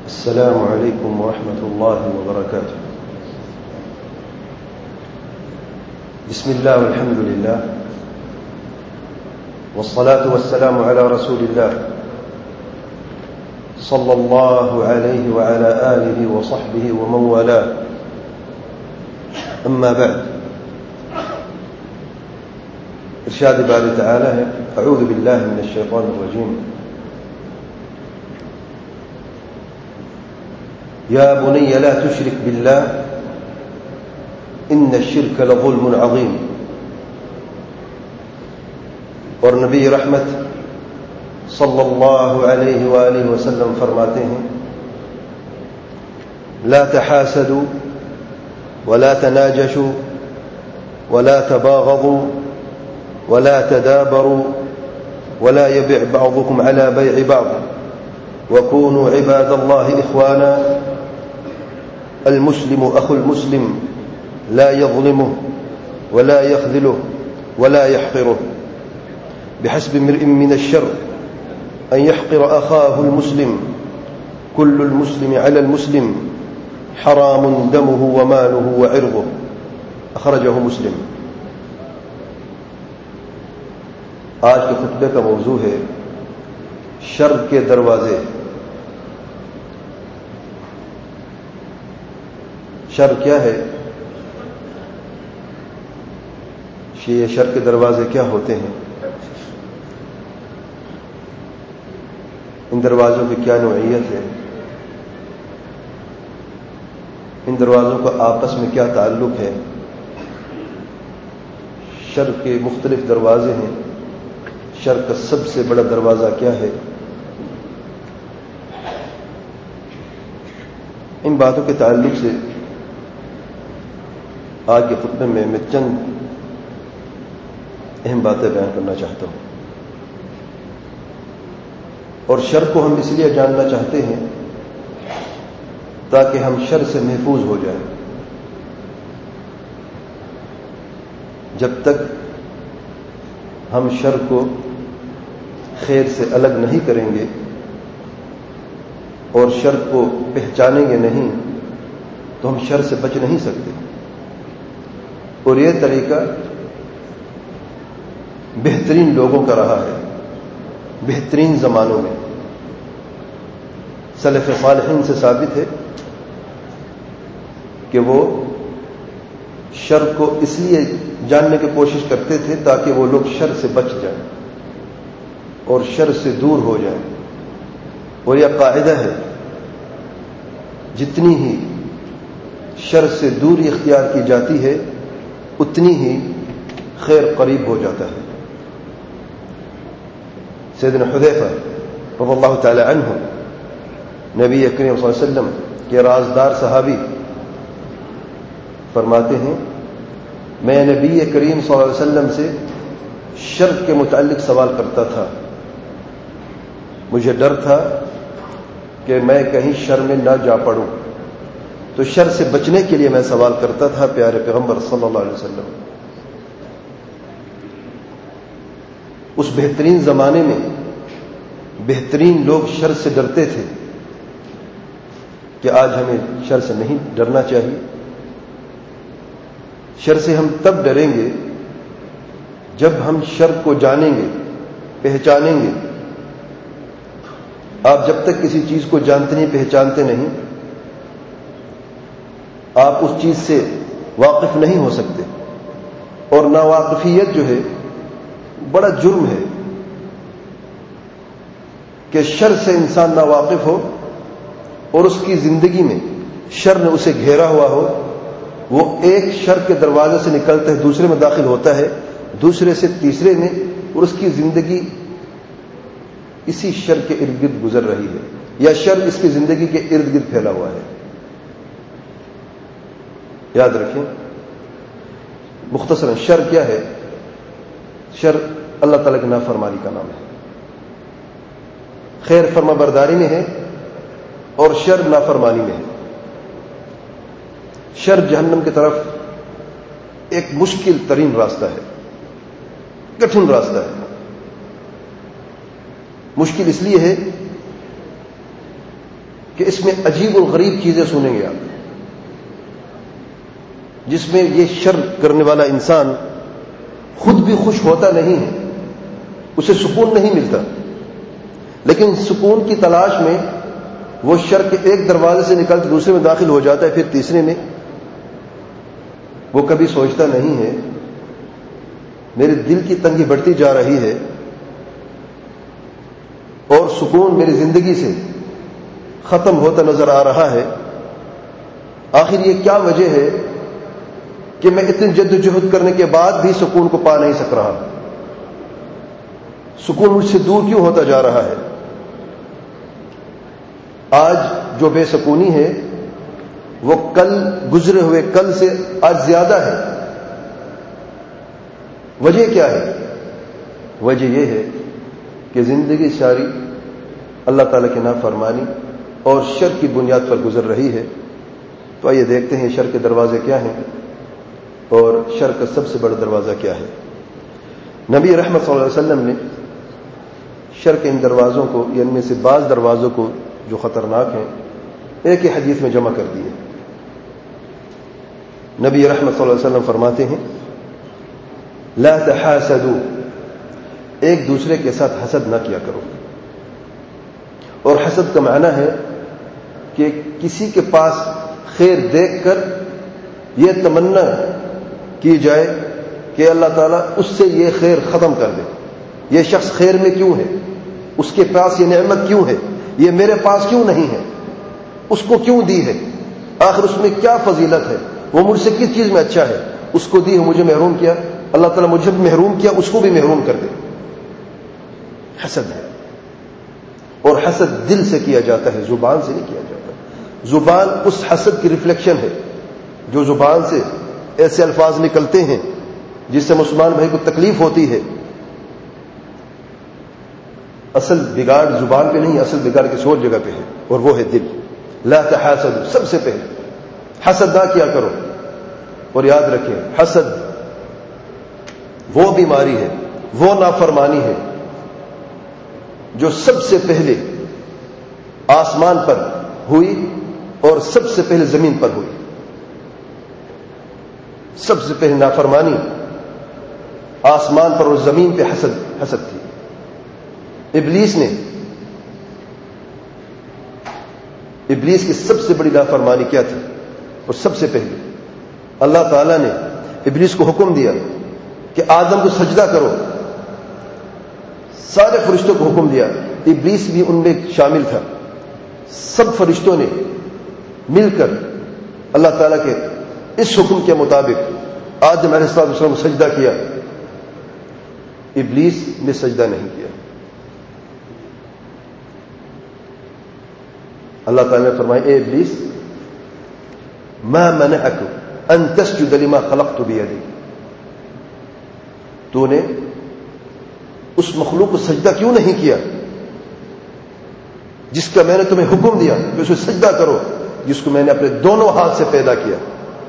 السلام عليكم ورحمة الله وبركاته. بسم الله والحمد لله والصلاة والسلام على رسول الله صلى الله عليه وعلى آله وصحبه ومن والاه. أما بعد، ارشاد بارے تعالی ہے: اعوذ باللہ من الشیطان الرجیم. یا بنی لا تشرک باللہ ان الشرک لظلم عظیم. اور نبی رحمت صلی اللہ علیہ وآلہ وسلم فرماتے ہیں: لا تحاسدوا ولا تناجشوا ولا تباغضوا ولا تدابروا ولا يبع بعضكم على بيع بعض وكونوا عباد الله إخوانا. المسلم أخو المسلم لا يظلمه ولا يخذله ولا يحقره. بحسب امرئ من الشر أن يحقر أخاه المسلم. كل المسلم على المسلم حرام دمه وماله وعرضه. أخرجه مسلم. آج کے خطبے کا موضوع ہے شر کے دروازے. شر کیا ہے؟ یہ شر کے دروازے کیا ہوتے ہیں؟ ان دروازوں کی کیا نوعیت ہے؟ ان دروازوں کا آپس میں کیا تعلق ہے؟ شر کے مختلف دروازے ہیں. شر کا سب سے بڑا دروازہ کیا ہے؟ ان باتوں کے تعلق سے آج کے خطبے میں چند اہم باتیں بیان کرنا چاہتا ہوں. اور شر کو ہم اس لیے جاننا چاہتے ہیں تاکہ ہم شر سے محفوظ ہو جائیں. جب تک ہم شر کو خیر سے الگ نہیں کریں گے اور شر کو پہچانیں گے نہیں تو ہم شر سے بچ نہیں سکتے. اور یہ طریقہ بہترین لوگوں کا رہا ہے. بہترین زمانوں میں سلف صالحین سے ثابت ہے کہ وہ شر کو اس لیے جاننے کی کوشش کرتے تھے تاکہ وہ لوگ شر سے بچ جائیں اور شر سے دور ہو جائیں. اور یہ قاعدہ ہے جتنی ہی شر سے دوری اختیار کی جاتی ہے اتنی ہی خیر قریب ہو جاتا ہے. سیدنا حذیفہ رضی اللہ تعالی عنہ نبی کریم صلی اللہ علیہ وسلم کے رازدار صحابی فرماتے ہیں: میں نبی کریم صلی اللہ علیہ وسلم سے شر کے متعلق سوال کرتا تھا. مجھے ڈر تھا کہ میں کہیں شر میں نہ جا پڑوں، تو شر سے بچنے کے لیے میں سوال کرتا تھا پیارے پیغمبر صلی اللہ علیہ وسلم. اس بہترین زمانے میں بہترین لوگ شر سے ڈرتے تھے کہ آج ہمیں شر سے نہیں ڈرنا چاہیے. شر سے ہم تب ڈریں گے جب ہم شر کو جانیں گے، پہچانیں گے. آپ جب تک کسی چیز کو جانتے نہیں، پہچانتے نہیں، آپ اس چیز سے واقف نہیں ہو سکتے. اور ناواقفیت جو ہے بڑا جرم ہے کہ شر سے انسان ناواقف ہو اور اس کی زندگی میں شر نے اسے گھیرا ہوا ہو. وہ ایک شر کے دروازے سے نکلتا ہے، دوسرے میں داخل ہوتا ہے، دوسرے سے تیسرے میں، اور اس کی زندگی اسی شر کے ارد گرد گزر رہی ہے یا شر اس کی زندگی کے ارد گرد پھیلا ہوا ہے. یاد رکھیں مختصراً شر کیا ہے؟ شر اللہ تعالیٰ کی نافرمانی کا نام ہے. خیر فرما برداری میں ہے اور شر نافرمانی میں ہے. شر جہنم کی طرف ایک مشکل ترین راستہ ہے، کٹھن راستہ ہے. مشکل اس لیے ہے کہ اس میں عجیب و غریب چیزیں سنیں گے آپ، جس میں یہ شر کرنے والا انسان خود بھی خوش ہوتا نہیں ہے، اسے سکون نہیں ملتا، لیکن سکون کی تلاش میں وہ شر کے ایک دروازے سے نکل کے دوسرے میں داخل ہو جاتا ہے، پھر تیسرے میں۔ وہ کبھی سوچتا نہیں ہے میرے دل کی تنگی بڑھتی جا رہی ہے اور سکون میری زندگی سے ختم ہوتا نظر آ رہا ہے، آخر یہ کیا وجہ ہے کہ میں اتنی جد و جہد کرنے کے بعد بھی سکون کو پا نہیں سک رہا، سکون مجھ سے دور کیوں ہوتا جا رہا ہے؟ آج جو بے سکونی ہے وہ کل گزرے ہوئے کل سے آج زیادہ ہے۔ وجہ کیا ہے؟ وجہ یہ ہے کہ زندگی ساری اللہ تعالیٰ کی نافرمانی اور شر کی بنیاد پر گزر رہی ہے۔ تو آئیے دیکھتے ہیں شر کے دروازے کیا ہیں اور شر کا سب سے بڑا دروازہ کیا ہے۔ نبی رحمت صلی اللہ علیہ وسلم نے شر کے ان دروازوں کو، یا ان میں سے بعض دروازوں کو جو خطرناک ہیں، ایک ہی حدیث میں جمع کر دیے۔ نبی رحمت صلی اللہ علیہ وسلم فرماتے ہیں لا تحاسدوا، ایک دوسرے کے ساتھ حسد نہ کیا کرو۔ اور حسد کا معنی ہے کہ کسی کے پاس خیر دیکھ کر یہ تمنا کی جائے کہ اللہ تعالیٰ اس سے یہ خیر ختم کر دے، یہ شخص خیر میں کیوں ہے، اس کے پاس یہ نعمت کیوں ہے، یہ میرے پاس کیوں نہیں ہے، اس کو کیوں دی ہے، آخر اس میں کیا فضیلت ہے، وہ مجھ سے کس چیز میں اچھا ہے، اس کو دی ہے مجھے محروم کیا، اللہ تعالیٰ مجھے محروم کیا اس کو بھی محروم کر دے۔ حسد ہے، اور حسد دل سے کیا جاتا ہے، زبان سے نہیں کیا جاتا۔ زبان اس حسد کی ریفلیکشن ہے، جو زبان سے ایسے الفاظ نکلتے ہیں جس سے مسلمان بھائی کو تکلیف ہوتی ہے۔ اصل بگاڑ زبان پہ نہیں، اصل بگاڑ کسی اور جگہ پہ ہے، اور وہ ہے دل۔ لا تحاسدوا، سب سے پہلے حسد نہ کیا کرو۔ اور یاد رکھیں حسد وہ بیماری ہے، وہ نافرمانی ہے جو سب سے پہلے آسمان پر ہوئی اور سب سے پہلے زمین پر ہوئی۔ سب سے پہلے نافرمانی آسمان پر اور زمین پہ حسد تھی۔ ابلیس کی سب سے بڑی نافرمانی کیا تھی؟ اور سب سے پہلے اللہ تعالیٰ نے ابلیس کو حکم دیا کہ آدم کو سجدہ کرو، سارے فرشتوں کو حکم دیا، ابلیس بھی ان میں شامل تھا۔ سب فرشتوں نے مل کر اللہ تعالیٰ کے اس حکم کے مطابق آدم علیہ السلام کو سجدہ کیا، ابلیس نے سجدہ نہیں کیا۔ اللہ تعالیٰ نے فرمایا اے ابلیس ما منعک ان تسجد لما خلقت بیدی، تو نے اس مخلوق کو سجدہ کیوں نہیں کیا جس کا میں نے تمہیں حکم دیا کہ اسے سجدہ کرو، جس کو میں نے اپنے دونوں ہاتھ سے پیدا کیا۔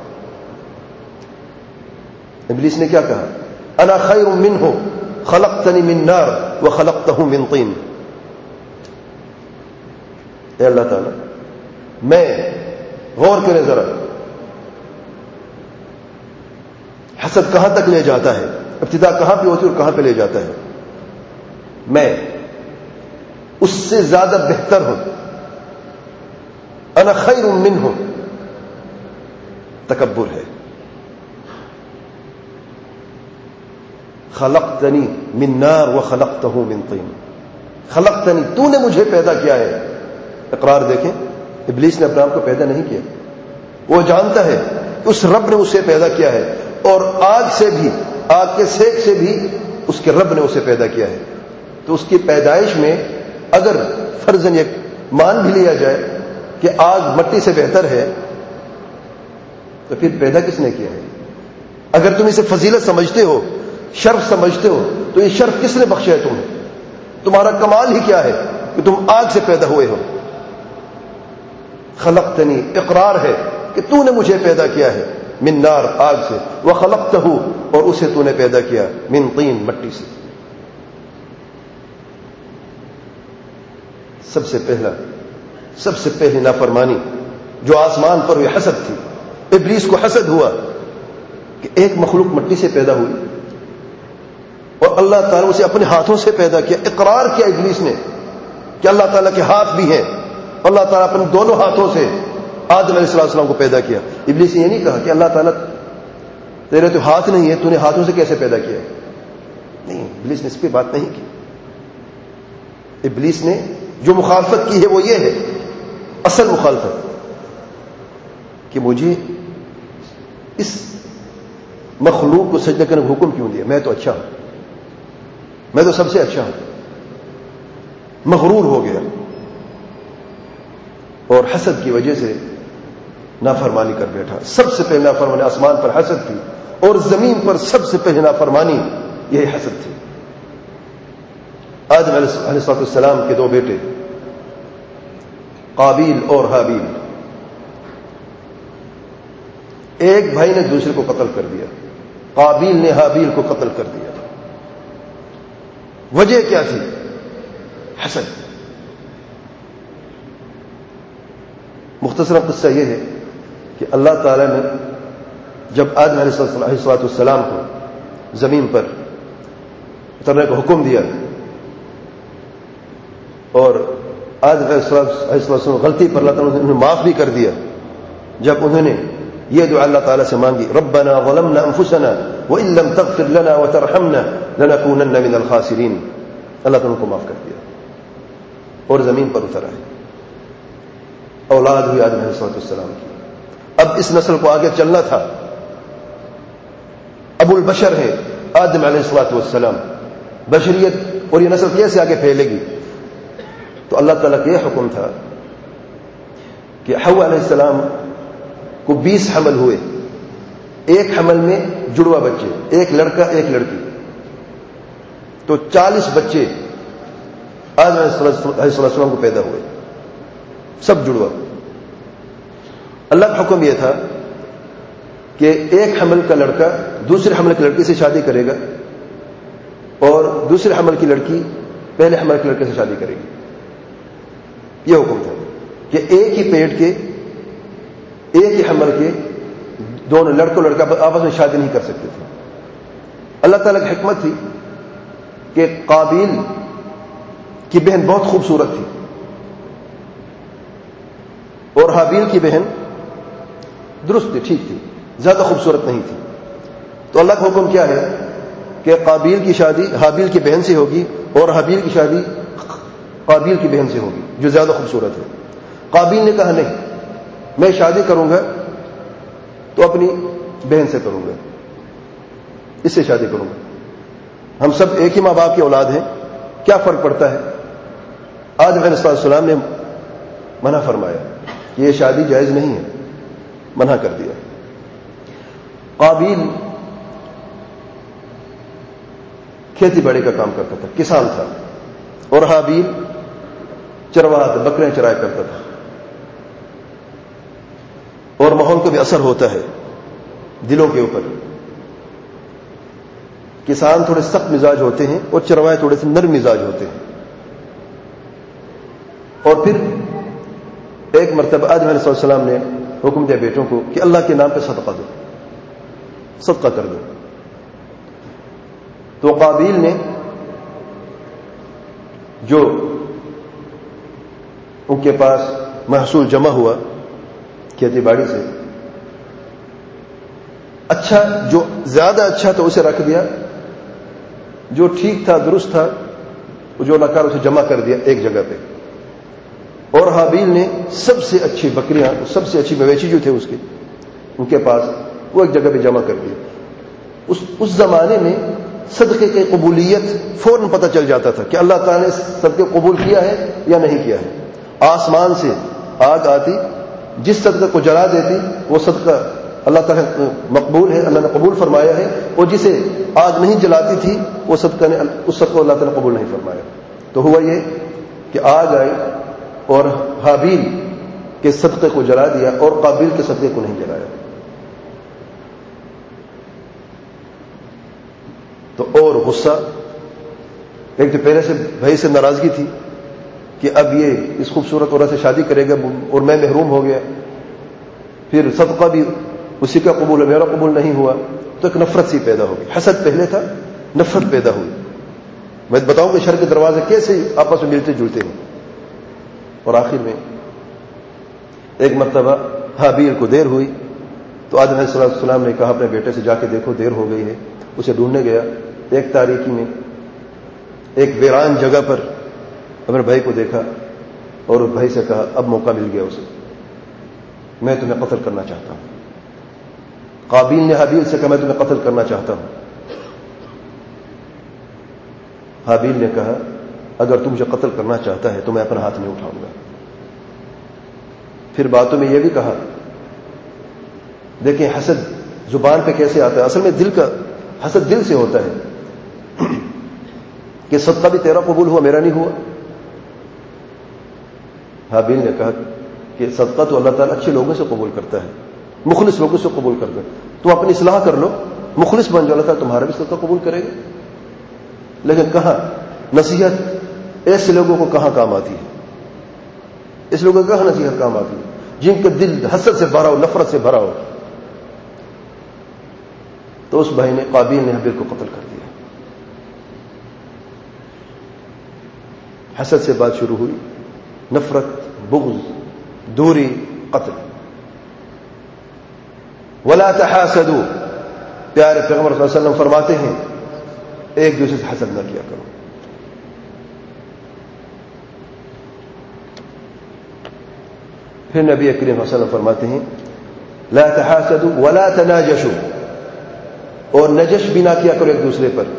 ابلیس نے کیا کہا؟ انا خیر منہ خلقتنی من نار وخلقتہ من طین۔ اے اللہ تعالیٰ، میں، غور کریں ذرا، حسد کہاں تک لے جاتا ہے، ابتدا کہاں پہ ہوتی ہے اور کہاں پہ لے جاتا ہے۔ میں اس سے زیادہ بہتر ہوں، انا خیر منہ، تکبر ہے۔ خلقتنی من نار وخلقتہ من طین، خلقتنی، تو نے مجھے پیدا کیا ہے۔ اقرار دیکھیں، ابلیس نے اپنے آپ کو پیدا نہیں کیا، وہ جانتا ہے کہ اس رب نے اسے پیدا کیا ہے، اور آگ سے بھی، آگ کے سیک سے بھی اس کے رب نے اسے پیدا کیا ہے۔ تو اس کی پیدائش میں اگر فرضاً یہ مان بھی لیا جائے کہ آگ مٹی سے بہتر ہے، تو پھر پیدا کس نے کیا ہے؟ اگر تم اسے فضیلت سمجھتے ہو، شرف سمجھتے ہو، تو یہ شرف کس نے بخشا ہے تمہیں؟ تمہارا کمال ہی کیا ہے کہ تم آگ سے پیدا ہوئے ہو۔ خلقتنی، اقرار ہے کہ تو نے مجھے پیدا کیا ہے، من نار، آگ سے، وخلقتہ، اور اسے تو نے پیدا کیا، من طین، مٹی سے۔ سب سے پہلا سب سے پہلی نافرمانی جو آسمان پر ہوئی حسد تھی. ابلیس کو حسد ہوا کہ ایک مخلوق مٹی سے پیدا ہوئی اور اللہ تعالیٰ نے اسے اپنے ہاتھوں سے پیدا کیا. اقرار کیا ابلیس نے کہ اللہ تعالیٰ کے ہاتھ بھی ہیں. اللہ تعالیٰ اپنے دونوں ہاتھوں سے آدم علیہ السلام کو پیدا کیا. ابلیس نے یہ نہیں کہا کہ اللہ تعالیٰ تیرے تو ہاتھ نہیں ہے, تو نے ہاتھوں سے کیسے پیدا کیا. نہیں, ابلیس نے اس پہ بات نہیں کی. ابلیس نے جو مخالفت کی ہے وہ یہ ہے, اصل مخالفت, کہ مجھے اس مخلوق کو سجدہ کرنے کا حکم کیوں دیا, میں تو اچھا ہوں, میں تو سب سے اچھا ہوں. مغرور ہو گیا اور حسد کی وجہ سے نافرمانی کر بیٹھا. سب سے پہلے نافرمانی آسمان پر حسد تھی, اور زمین پر سب سے پہلے نافرمانی یہی حسد تھی. آدم علیہ السلام کے 2 بیٹے قابیل اور حابیل, ایک بھائی نے دوسرے کو قتل کر دیا. قابیل نے حابیل کو قتل کر دیا. وجہ کیا تھی؟ حسد. مختصر قصہ یہ ہے کہ اللہ تعالی نے جب آدم علیہ السلام کو زمین پر اترنے کا حکم دیا اور آدم علیہ السلام غلطی پر اللہ تعالیٰ نے انہیں معاف بھی کر دیا. جب انہوں نے یہ دعا اللہ تعالیٰ سے مانگی, ربنا ظلمنا انفسنا وان لم تغفر لنا وترحمنا لنكونن من الخاسرین, اللہ تعالیٰ کو معاف کر دیا اور زمین پر اتر آئے. اولاد ہوئی آدم علیہ السلام کی. اب اس نسل کو آگے چلنا تھا. ابو البشر ہے آدم علیہ السلام. بشریت اور یہ نسل کیسے آگے پھیلے گی؟ تو اللہ تعالیٰ کا یہ حکم تھا کہ حوا علیہ السلام کو 20 حمل ہوئے. ایک حمل میں جڑوا بچے, ایک لڑکا ایک لڑکی, تو 40 بچے آدم علیہ السلام کو پیدا ہوئے, سب جڑوا. اللہ کا حکم یہ تھا کہ ایک حمل کا لڑکا دوسرے حمل کی لڑکی سے شادی کرے گا اور دوسرے حمل کی لڑکی پہلے حمل کے لڑکے سے شادی کرے گی. یہ حکم تھا کہ ایک ہی پیٹ کے ایک ہی حمل کے دونوں لڑکوں لڑکا آپس میں شادی نہیں کر سکتے تھے. اللہ تعالیٰ کی حکمت تھی کہ قابیل کی بہن بہت خوبصورت تھی اور حابیل کی بہن درست تھی, ٹھیک تھی, زیادہ خوبصورت نہیں تھی. تو اللہ کا حکم کیا ہے کہ قابیل کی شادی حابیل کی بہن سے ہوگی اور حابیل کی شادی قابیل کی بہن سے ہوگی جو زیادہ خوبصورت ہے. قابیل نے کہا نہیں, میں شادی کروں گا تو اپنی بہن سے کروں گا, اس سے شادی کروں گا. ہم سب ایک ہی ماں باپ کی اولاد ہیں, کیا فرق پڑتا ہے؟ آدم علیہ السلام نے منع فرمایا کہ یہ شادی جائز نہیں ہے, منع کر دیا. قابیل کھیتی باڑی کا کام کرتا تھا, کسان تھا, اور حابیل چرواہا تھا, بکریاں چرایا کرتا تھا. اور ماحول کو بھی اثر ہوتا ہے دلوں کے اوپر. کسان تھوڑے سخت مزاج ہوتے ہیں اور چروائے تھوڑے سے نرم مزاج ہوتے ہیں. اور پھر ایک مرتبہ آدم علیہ السلام نے حکم دیا بیٹوں کو کہ اللہ کے نام پہ صدقہ دو, صدقہ کر دو. تو قابیل نے جو ان کے پاس محصول جمع ہوا کھیتی باڑی سے, اچھا جو زیادہ اچھا تھا اسے رکھ دیا, جو ٹھیک تھا درست تھا جو ناکار اسے جمع کر دیا ایک جگہ پہ. اور حابیل نے سب سے اچھی بکریاں, سب سے اچھی مویشی جو تھے اس کے ان کے پاس, وہ ایک جگہ پہ جمع کر دی. اس زمانے میں صدقے کی قبولیت فوراً پتہ چل جاتا تھا کہ اللہ تعالیٰ نے صدقے قبول کیا ہے یا نہیں کیا ہے. آسمان سے آگ آتی, جس صدقے کو جلا دیتی وہ صدقہ اللہ تعالیٰ مقبول ہے, اللہ نے قبول فرمایا ہے, اور جسے آگ نہیں جلاتی تھی وہ صدقہ نے اس صدقے کو اللہ تعالیٰ نے قبول نہیں فرمایا. تو ہوا یہ کہ آگ آئی اور حابیل کے صدقے کو جلا دیا اور قابیل کے صدقے کو نہیں جلایا. تو اور غصہ, ایک تو پہلے سے بھائی سے ناراضگی تھی, کہ اب یہ اس خوبصورت عورت سے شادی کرے گا اور میں محروم ہو گیا، پھر صدقہ بھی اسی کا قبول ہے، میرا قبول نہیں ہوا، تو ایک نفرت سی پیدا ہوگی. حسد پہلے تھا، نفرت پیدا ہوئی. میں بتاؤں کہ شر کے دروازے کیسے آپس میں ملتے جلتے ہیں. اور آخر میں ایک مرتبہ حابیل کو دیر ہوئی تو آدم علیہ السلام نے کہا اپنے بیٹے سے جا کے دیکھو دیر ہو گئی ہے. اسے ڈھونڈنے گیا، ایک تاریکی میں ایک ویران جگہ پر اپنے بھائی کو دیکھا اور اس بھائی سے کہا اب موقع مل گیا اسے، میں تمہیں قتل کرنا چاہتا ہوں. قابیل نے حابیل سے کہا میں تمہیں قتل کرنا چاہتا ہوں. حابیل نے کہا اگر تم مجھے قتل کرنا چاہتا ہے تو میں اپنا ہاتھ نہیں اٹھاؤں گا. پھر باتوں میں یہ بھی کہا، دیکھیں حسد زبان پہ کیسے آتا ہے، اصل میں دل کا حسد دل سے ہوتا ہے کہ صدقہ بھی تیرا قبول ہوا میرا نہیں ہوا. حابیل نے کہا کہ صدقہ تو اللہ تعالیٰ اچھے لوگوں سے قبول کرتا ہے، مخلص لوگوں سے قبول کرتا ہے. تم اپنی اصلاح کر لو، مخلص بن جاؤ، اللہ تعالیٰ تمہارا بھی صدقہ قبول کرے گا. لیکن کہاں نصیحت ایسے لوگوں کو کہاں کام آتی ہے؟ اس لوگوں کو کہاں نصیحت کام آتی ہے جن کا دل حسد سے بھرا ہو، نفرت سے بھرا ہو. تو اس بھائی نے قابیل نے حابیل کو قتل کر دیا. حسد سے بات شروع ہوئی، نفرت، بغض، دوری، قتل. ولا تحاسدوا، پیارے پیغمبر صلی اللہ علیہ وسلم فرماتے ہیں ایک دوسرے سے حسد نہ کیا کرو. پھر نبی کریم صلی اللہ علیہ وسلم فرماتے ہیں لا تحاسدوا ولا تناجشوا، اور نجش بھی نہ کیا کرو ایک دوسرے پر.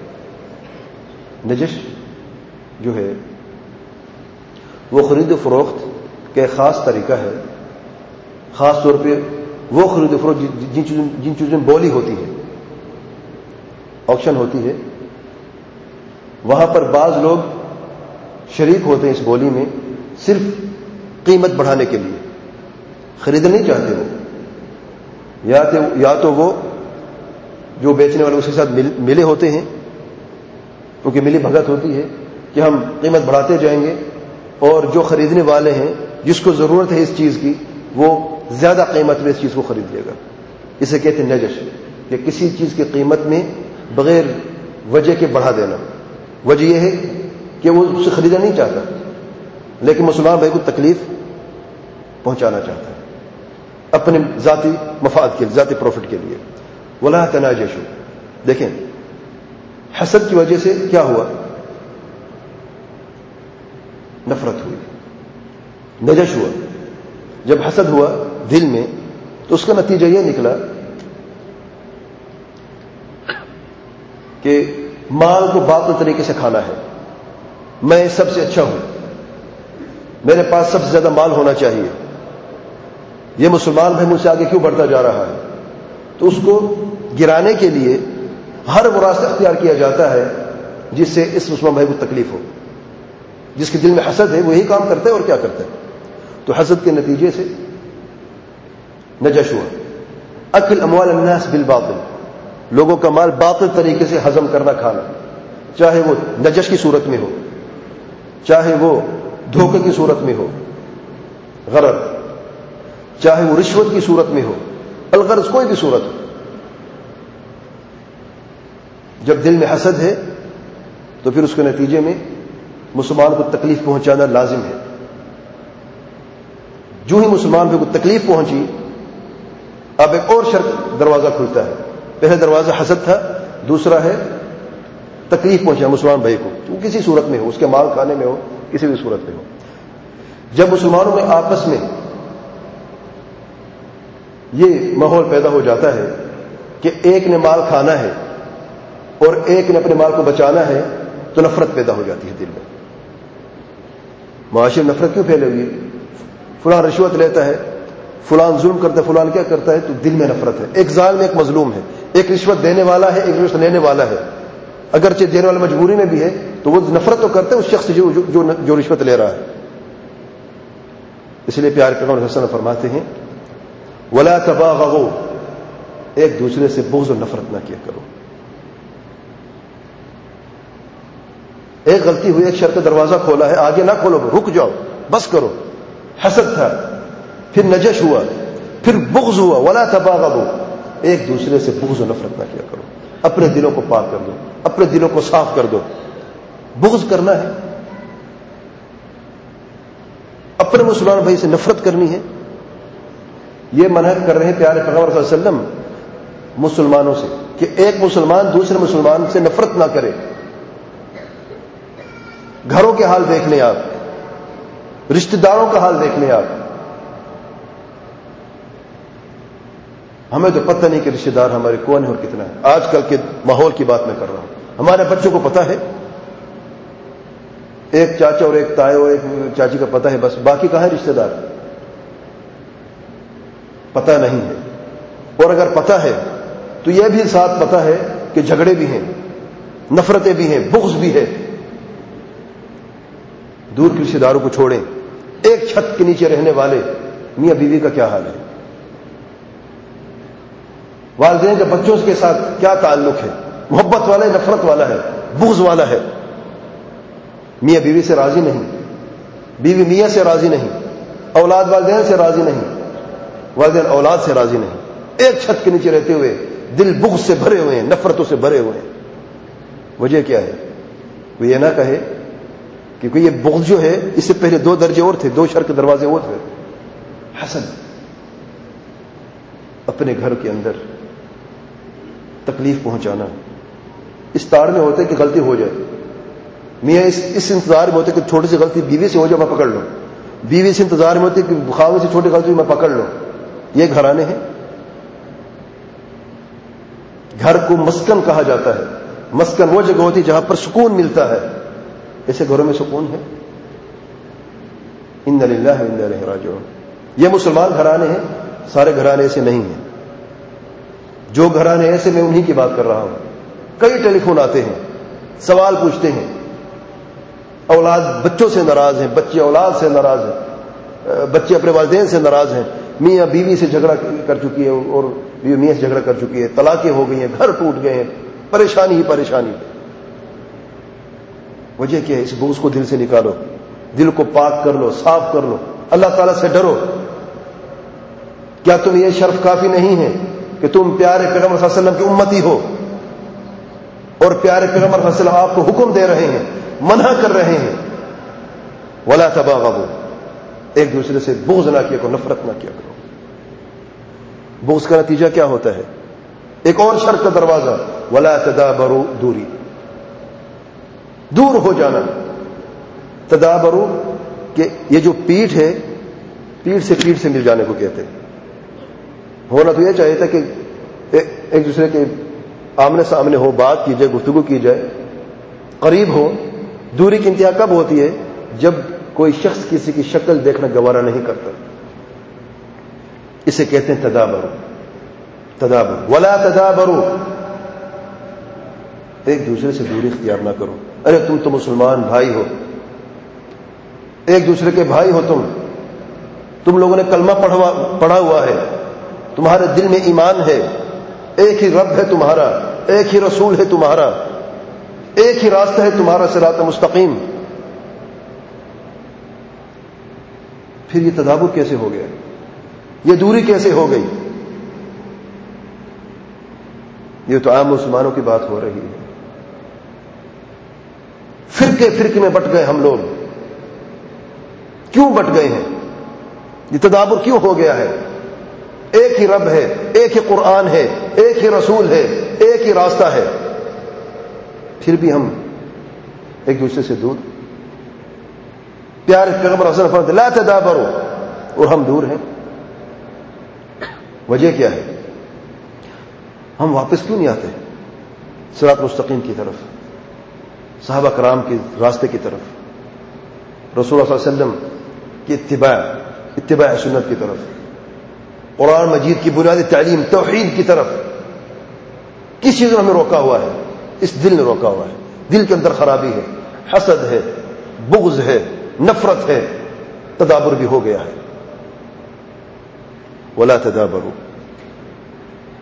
نجش جو ہے وہ خرید و فروخت کا ایک خاص طریقہ ہے، خاص طور پہ وہ خرید و فروخت جن چیزوں میں بولی ہوتی ہے، آکشن ہوتی ہے، وہاں پر بعض لوگ شریک ہوتے ہیں اس بولی میں صرف قیمت بڑھانے کے لیے. خریدنا نہیں چاہتے وہ، یا تو وہ جو بیچنے والے اس کے ساتھ ملے ہوتے ہیں، کیونکہ ملی بھگت ہوتی ہے کہ ہم قیمت بڑھاتے جائیں گے، اور جو خریدنے والے ہیں جس کو ضرورت ہے اس چیز کی وہ زیادہ قیمت میں اس چیز کو خرید لے گا. اسے کہتے ہیں نجش، کہ کسی چیز کی قیمت میں بغیر وجہ کے بڑھا دینا. وجہ یہ ہے کہ وہ اسے خریدنا نہیں چاہتا لیکن مسلمان بھائی کو تکلیف پہنچانا چاہتا ہے اپنے ذاتی مفاد کے، ذاتی پروفٹ کے لیے. ولا تناجشوا، دیکھیں حسد کی وجہ سے کیا ہوا؟ نفرت ہوئی، نجش ہوا. جب حسد ہوا دل میں تو اس کا نتیجہ یہ نکلا کہ مال کو باطل طریقے سے کھانا ہے. میں سب سے اچھا ہوں، میرے پاس سب سے زیادہ مال ہونا چاہیے، یہ مسلمان بھائی مجھ سے آگے کیوں بڑھتا جا رہا ہے؟ تو اس کو گرانے کے لیے ہر وہ راستہ اختیار کیا جاتا ہے جس سے اس مسلمان بھائی کو تکلیف ہو. جس کے دل میں حسد ہے وہ یہی کام کرتا ہے اور کیا کرتا ہے. تو حسد کے نتیجے سے نجش ہوا. اکل اموال الناس بالباطل، لوگوں کا مال باطل طریقے سے ہضم کرنا، کھانا، چاہے وہ نجش کی صورت میں ہو، چاہے وہ دھوکے کی صورت میں ہو، غرض، چاہے وہ رشوت کی صورت میں ہو، الغرض کوئی بھی صورت ہو. جب دل میں حسد ہے تو پھر اس کے نتیجے میں مسلمان کو تکلیف پہنچانا لازم ہے. جو ہی مسلمان کو تکلیف پہنچی اب ایک اور شرط دروازہ کھلتا ہے. پہلے دروازہ حسد تھا، دوسرا ہے تکلیف پہنچا مسلمان بھائی کو، وہ کسی صورت میں ہو، اس کے مال کھانے میں ہو، کسی بھی صورت میں ہو. جب مسلمانوں میں آپس میں یہ ماحول پیدا ہو جاتا ہے کہ ایک نے مال کھانا ہے اور ایک نے اپنے مال کو بچانا ہے تو نفرت پیدا ہو جاتی ہے دل میں. معاشرے میں نفرت کیوں پھیلے ہوئی؟ فلاں رشوت لیتا ہے، فلاں ظلم کرتا ہے، فلاں کیا کرتا ہے، تو دل میں نفرت ہے. ایک ظالم ایک مظلوم ہے، ایک رشوت دینے والا ہے، ایک رشوت لینے والا ہے. اگرچہ دینے والا مجبوری میں بھی ہے تو وہ نفرت تو کرتے ہیں اس شخص سے جو رشوت لے رہا ہے. اس لیے پیارے پیغمبر صلی اللہ علیہ وسلم فرماتے ہیں ولا تباغضوا، ایک دوسرے سے بغض و نفرت نہ کیا کرو. ایک غلطی ہوئی، ایک شر کا دروازہ کھولا ہے، آگے نہ کھولو، رک جاؤ، بس کرو. حسد تھا، پھر نجش ہوا، پھر بغض ہوا. ولا تباغضوا، ایک دوسرے سے بغض و نفرت نہ کیا کرو. اپنے دلوں کو پاک کر دو، اپنے دلوں کو صاف کر دو. بغض کرنا ہے، اپنے مسلمان بھائی سے نفرت کرنی ہے. یہ منع کر رہے ہیں پیارے پیغمبر صلی اللہ علیہ وسلم مسلمانوں سے کہ ایک مسلمان دوسرے مسلمان سے نفرت نہ کرے. گھروں کے حال دیکھ لیں آپ، رشتہ داروں کا حال دیکھ لیں آپ. ہمیں تو پتہ نہیں کہ رشتہ دار ہمارے کون ہے اور کتنا ہے. آج کل کے ماحول کی بات میں کر رہا ہوں. ہمارے بچوں کو پتہ ہے، ایک چاچا اور ایک تایا اور ایک چاچی کا پتہ ہے، بس باقی کہاں ہے رشتہ دار؟ پتہ نہیں ہے. اور اگر پتہ ہے تو یہ بھی ساتھ پتہ ہے کہ جھگڑے بھی ہیں، نفرتیں بھی ہیں، بغض بھی ہے. دور کے رشتہ داروں کو چھوڑیں. ایک چھت کے نیچے رہنے والے میاں بیوی کا کیا حال ہے؟ والدین کے بچوں کے ساتھ کیا تعلق ہے؟ محبت والا ہے، نفرت والا ہے، بغض والا ہے. میاں بیوی سے راضی نہیں، بیوی میاں سے راضی نہیں، اولاد والدین سے راضی نہیں، والدین اولاد سے راضی نہیں. ایک چھت کے نیچے رہتے ہوئے دل بغض سے بھرے ہوئے ہیں، نفرتوں سے بھرے ہوئے ہیں. وجہ کیا ہے؟ وہ یہ نہ کہے کیونکہ یہ بغض جو ہے اس سے پہلے 2 درجے اور تھے، 2 شر کے دروازے اور تھے. حسد، اپنے گھر کے اندر تکلیف پہنچانا. اس تار میں ہوتا ہے کہ غلطی ہو جائے. میاں اس انتظار میں ہوتے کہ چھوٹی سی غلطی بیوی سے ہو جائے میں پکڑ لوں، بیوی اس انتظار میں ہوتی کہ خاوند سے چھوٹی غلطی میں پکڑ لوں. یہ گھرانے ہیں. گھر کو مسکن کہا جاتا ہے. مسکن وہ جگہ ہوتی جہاں پر سکون ملتا ہے. ایسے گھروں میں سکون ہے؟ انا للہ و انا الیہ راجعون. یہ مسلمان گھرانے ہیں، سارے گھرانے ایسے نہیں ہیں. جو گھرانے ایسے میں انہی کی بات کر رہا ہوں. کئی ٹیلی فون آتے ہیں، سوال پوچھتے ہیں. اولاد بچوں سے ناراض ہیں، بچے اولاد سے ناراض ہیں، بچے اپنے والدین سے ناراض ہیں. میاں بیوی سے جھگڑا کر چکی ہے اور بیوی میاں سے جھگڑا کر چکی ہے، طلاقیں ہو گئی ہیں، گھر ٹوٹ گئے ہیں، پریشانی ہی پریشانی. وجہ کیا ہے؟ اس بغض کو دل سے نکالو، دل کو پاک کر لو، صاف کر لو، اللہ تعالیٰ سے ڈرو. کیا تم یہ شرف کافی نہیں ہے کہ تم پیارے پیغمبر صلی اللہ علیہ وسلم کی امتی ہو اور پیارے پیغمبر صلی اللہ علیہ وسلم آپ کو حکم دے رہے ہیں، منع کر رہے ہیں ولا تباغضوا، ایک دوسرے سے بغض نہ کیا کرو، نفرت نہ کیا کرو. بغض کا نتیجہ کیا ہوتا ہے؟ ایک اور شر کا دروازہ ولا تدابروا، دوری، دور ہو جانا. تدابروا کہ یہ جو پیٹھ ہے، پیٹھ سے پیٹھ سے مل جانے کو کہتے ہیں. ہونا تو یہ چاہیے تھا کہ ایک دوسرے کے آمنے سامنے ہو، بات کی جائے، گفتگو کی جائے، قریب ہو. دوری کی انتہا کب ہوتی ہے؟ جب کوئی شخص کسی کی شکل دیکھنا گوارا نہیں کرتا. اسے کہتے ہیں تدابروا. تدابروا ولا تدابروا، ایک دوسرے سے دوری اختیار نہ کرو. ارے تم تو مسلمان بھائی ہو، ایک دوسرے کے بھائی ہو. تم لوگوں نے کلمہ پڑھا ہوا ہے، تمہارے دل میں ایمان ہے، ایک ہی رب ہے تمہارا، ایک ہی رسول ہے تمہارا، ایک ہی راستہ ہے تمہارا صراط مستقیم. پھر یہ تدابر کیسے ہو گیا؟ یہ دوری کیسے ہو گئی؟ یہ تو عام مسلمانوں کی بات ہو رہی ہے. فرقے فرقے میں بٹ گئے ہم لوگ. کیوں بٹ گئے ہیں؟ یہ تدابر کیوں ہو گیا ہے؟ ایک ہی رب ہے، ایک ہی قرآن ہے، ایک ہی رسول ہے، ایک ہی راستہ ہے، پھر بھی ہم ایک دوسرے سے دور. پیارے پیغمبر صلی اللہ علیہ وسلم لا تدابروا، اور ہم دور ہیں. وجہ کیا ہے؟ ہم واپس کیوں نہیں آتے صراط مستقیم کی طرف، صحابہ کرام کے راستے کی طرف، رسول اللہ صلی اللہ علیہ وسلم کی اتباع سنت کی طرف، قرآن مجید کی بنیادی تعلیم توحید کی طرف. کس چیز نے ہمیں روکا ہوا ہے؟ اس دل نے روکا ہوا ہے. دل کے اندر خرابی ہے، حسد ہے، بغض ہے، نفرت ہے. تدابر بھی ہو گیا ہے. ولا تدابروا.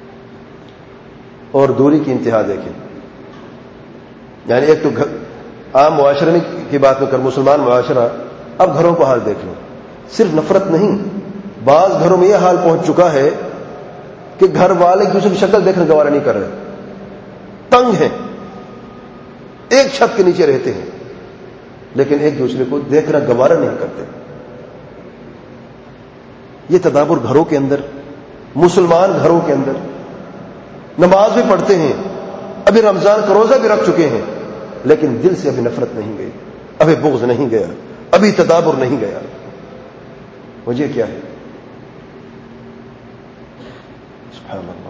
اور دوری کی انتہا دیکھیں. یعنی ایک تو عام معاشرے میں کی بات میں کر، مسلمان معاشرہ، اب گھروں کو حال دیکھ لو، صرف نفرت نہیں، بعض گھروں میں یہ حال پہنچ چکا ہے کہ گھر والے ایک دوسرے کی شکل دیکھنے گوارا نہیں کر رہے، تنگ ہیں، ایک چھت کے نیچے رہتے ہیں لیکن ایک دوسرے کو دیکھنا گوارا نہیں کرتے۔ یہ تدابر گھروں کے اندر، مسلمان گھروں کے اندر نماز بھی پڑھتے ہیں، ابھی رمضان کا روزہ بھی رکھ چکے ہیں، لیکن دل سے ابھی نفرت نہیں گئی، ابھی بغض نہیں گیا، ابھی تدابر نہیں گیا۔ وجہ کیا ہے؟ سبحان اللہ،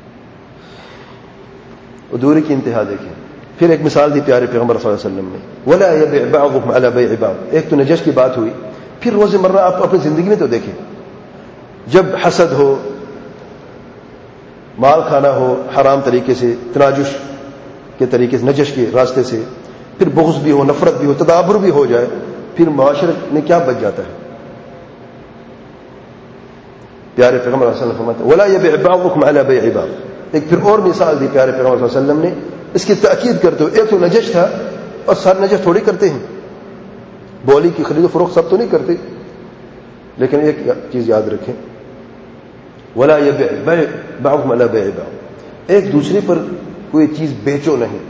دوری کی انتہا دیکھیں۔ پھر ایک مثال دی پیارے پیغمبر صلی اللہ علیہ وسلم نے، وَلَا يَبِعْ بَعْضُكُمْ عَلَى بَيْعِ بَعْضٍ۔ ایک تو نجش کی بات ہوئی، پھر روز مرہ آپ اپنی زندگی میں تو دیکھیں، جب حسد ہو، مال کھانا ہو حرام طریقے سے، تناجش کے طریقے سے، نجش کے راستے سے، پھر بغض بھی ہو، نفرت بھی ہو، تدابر بھی ہو جائے، پھر معاشرے میں کیا بچ جاتا ہے؟ پیارے پیغمبر صلی اللہ علیہ وسلم فرماتے ہیں وَلَا يَبِعْ بَعْضُكُمْ عَلَى بَيْعِ بَعْضٍ۔ ایک پھر اور مثال دی پیارے پیغمبر صلی اللہ علیہ وسلم نے، اس کی تاکید کرتے ہوئے، ایک تو نجش تھا، اور سارے نجش تھوڑی کرتے ہیں، بولی کی خرید و فروخت سب تو نہیں کرتے، لیکن ایک چیز یاد رکھیں، وَلَا يَبِعْ بَعْضُكُمْ عَلَى بَيْعِ بَعْضٍ، ایک دوسرے پر کوئی چیز بیچو نہیں۔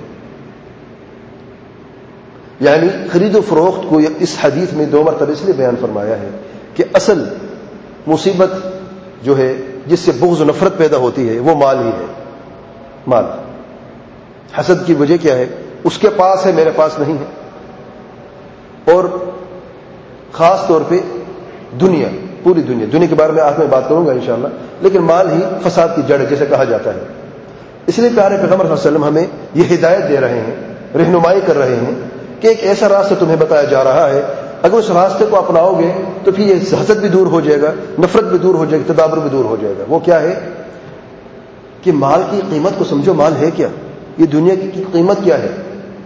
یعنی خرید و فروخت کو اس حدیث میں 2 مرتبہ اس لیے بیان فرمایا ہے کہ اصل مصیبت جو ہے جس سے بغض و نفرت پیدا ہوتی ہے وہ مال ہی ہے، مال۔ حسد کی وجہ کیا ہے؟ اس کے پاس ہے، میرے پاس نہیں ہے، اور خاص طور پہ دنیا، پوری دنیا کے بارے میں آج میں بات کروں گا انشاءاللہ، لیکن مال ہی فساد کی جڑ ہے جیسے کہا جاتا ہے۔ اس لیے پیارے پیغمبر صلی اللہ علیہ وسلم ہمیں یہ ہدایت دے رہے ہیں، رہنمائی کر رہے ہیں کہ ایک ایسا راستہ تمہیں بتایا جا رہا ہے، اگر اس راستے کو اپناؤ گے تو پھر یہ حسد بھی دور ہو جائے گا، نفرت بھی دور ہو جائے گی، تدابر بھی دور ہو جائے گا۔ وہ کیا ہے کہ مال کی قیمت کو سمجھو، مال ہے کیا، یہ دنیا کی قیمت کیا ہے،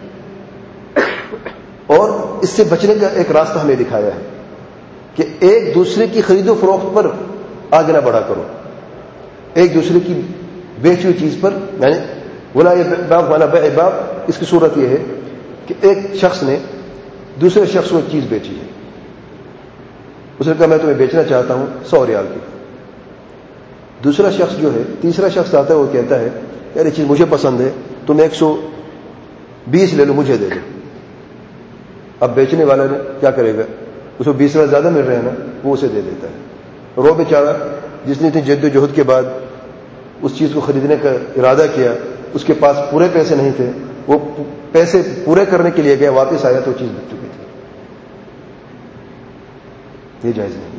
اور اس سے بچنے کا ایک راستہ ہمیں دکھایا ہے کہ ایک دوسرے کی خرید و فروخت پر آگے نہ بڑھا کرو، ایک دوسرے کی بیچی ہوئی چیز پر، یعنی وَلَا يَبِعْ وَلَا بَيْعِ بَعْضٍ۔ اس کی صورت یہ ہے کہ ایک شخص نے دوسرے شخص کو ایک چیز بیچی ہے، اس نے کہا میں تمہیں بیچنا چاہتا ہوں 100 ریال کی۔ دوسرا شخص جو ہے، تیسرا شخص آتا ہے، وہ کہتا ہے یار یہ چیز مجھے پسند ہے، تم 120 لے لو، مجھے دے دو۔ اب بیچنے والا نے کیا کرے گا؟ اس کو 20 روپئے زیادہ مل رہے ہیں نا، وہ اسے دے دیتا ہے۔ رو بیچارہ جس نے اتنی جد و جہد کے بعد اس چیز کو خریدنے کا ارادہ کیا، اس کے پاس پورے پیسے نہیں تھے، وہ پیسے پورے کرنے کے لیے گیا، واپس آیا تو چیز بک چکی تھی۔ یہ جائز نہیں ہے۔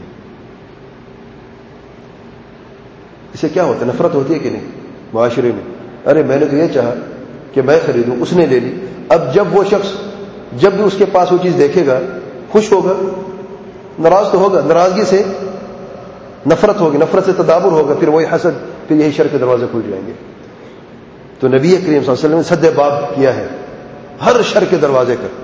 اسے کیا ہوتا ہے؟ نفرت ہوتی ہے کہ نہیں معاشرے میں؟ ارے میں نے تو یہ چاہا کہ میں خریدوں، اس نے لے لی۔ اب جب وہ شخص جب بھی اس کے پاس وہ چیز دیکھے گا، خوش ہوگا؟ ناراض تو ہوگا، ناراضگی سے نفرت ہوگی، نفرت سے تدابر ہوگا، پھر وہی حسد، پھر یہی شر کے دروازے کھل جائیں گے۔ تو نبی کریم صلی اللہ علیہ وسلم نے سد باب کیا ہے ہر شر کے دروازے کا۔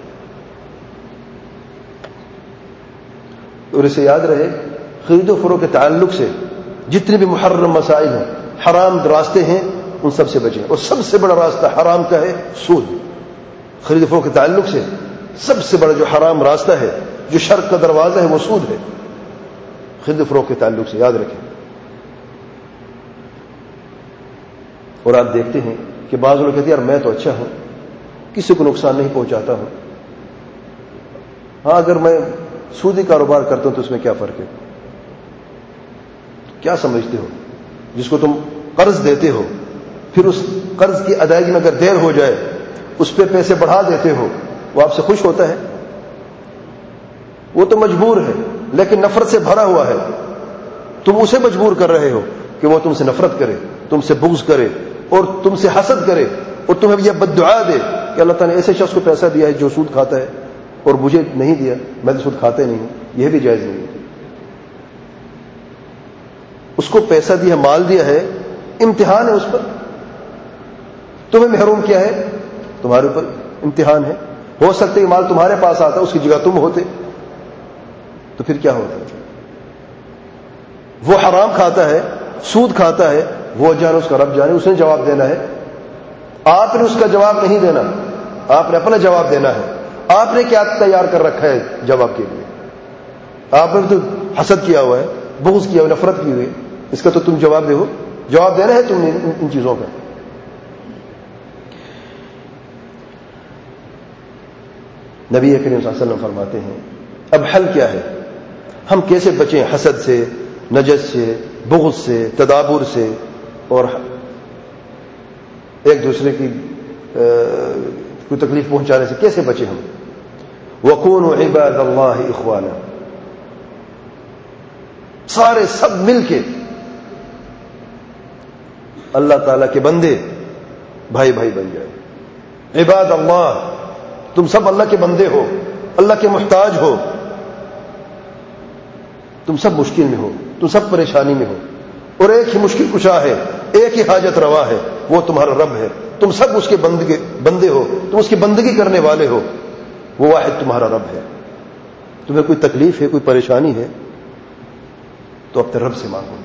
اور اسے یاد رہے، خرید و فروخت کے تعلق سے جتنے بھی محرم مسائل ہیں، حرام راستے ہیں، ان سب سے بچیں۔ اور سب سے بڑا راستہ حرام کا ہے سود۔ خرید و فروخت کے تعلق سے سب سے بڑا جو حرام راستہ ہے، جو شر کا دروازہ ہے، وہ سود ہے۔ خرید و فروخت کے تعلق سے یاد رکھیں۔ اور آپ دیکھتے ہیں کہ بعض لوگ کہتے ہیں یار میں تو اچھا ہوں، کسی کو نقصان نہیں پہنچاتا ہوں، ہاں اگر میں سودی کاروبار کرتا ہوں تو اس میں کیا فرق ہے؟ کیا سمجھتے ہو؟ جس کو تم قرض دیتے ہو، پھر اس قرض کی ادائیگی میں اگر دیر ہو جائے، اس پہ پیسے بڑھا دیتے ہو، وہ آپ سے خوش ہوتا ہے؟ وہ تو مجبور ہے، لیکن نفرت سے بھرا ہوا ہے۔ تم اسے مجبور کر رہے ہو کہ وہ تم سے نفرت کرے، تم سے بغض کرے، اور تم سے حسد کرے، اور تمہیں یہ بد دعا دے کہ اللہ تعالیٰ نے ایسے شخص کو پیسہ دیا ہے جو سود کھاتا ہے، اور مجھے نہیں دیا، میں تو سود کھاتے نہیں ہوں۔ یہ بھی جائز نہیں ہے۔ اس کو پیسہ دیا، مال دیا ہے، امتحان ہے اس پر۔ تمہیں محروم کیا ہے؟ تمہارے اوپر امتحان ہے۔ ہو سکتا ہے مال تمہارے پاس آتا، اس کی جگہ تم ہوتے تو پھر کیا ہوتا؟ وہ حرام کھاتا ہے، سود کھاتا ہے، وہ جانے، اس کا رب جانے، اس نے جواب دینا ہے، آپ نے اس کا جواب نہیں دینا۔ آپ نے اپنا جواب دینا ہے. آپ نے کیا تیار کر رکھا ہے جواب کے لیے؟ آپ نے تو حسد کیا ہوا ہے، بغض کیا ہوا، نفرت کی ہوئی، اس کا تو تم جواب دے ہو، جواب دینا ہے تم نے ان چیزوں کا. نبی کریم صلی اللہ علیہ وسلم فرماتے ہیں اب حل کیا ہے؟ ہم کیسے بچیں حسد سے، نجس سے، بغض سے، تدابر سے اور ایک دوسرے کی کوئی تکلیف پہنچانے سے کیسے بچیں ہم؟ وَكُونُوا عِبَادَ اللَّهِ إِخْوَانًا، سارے سب مل کے اللہ تعالیٰ کے بندے بھائی بھائی بن جائے. عباد اللہ، تم سب اللہ کے بندے ہو، اللہ کے محتاج ہو، تم سب مشکل میں ہو، تم سب پریشانی میں ہو، اور ایک ہی مشکل کشا ہے، ایک ہی حاجت روا ہے، وہ تمہارا رب ہے. تم سب اس کے بندے ہو، تم اس کی بندگی کرنے والے ہو، وہ واحد تمہارا رب ہے. تمہیں کوئی تکلیف ہے، کوئی پریشانی ہے تو اپنے رب سے مانگو.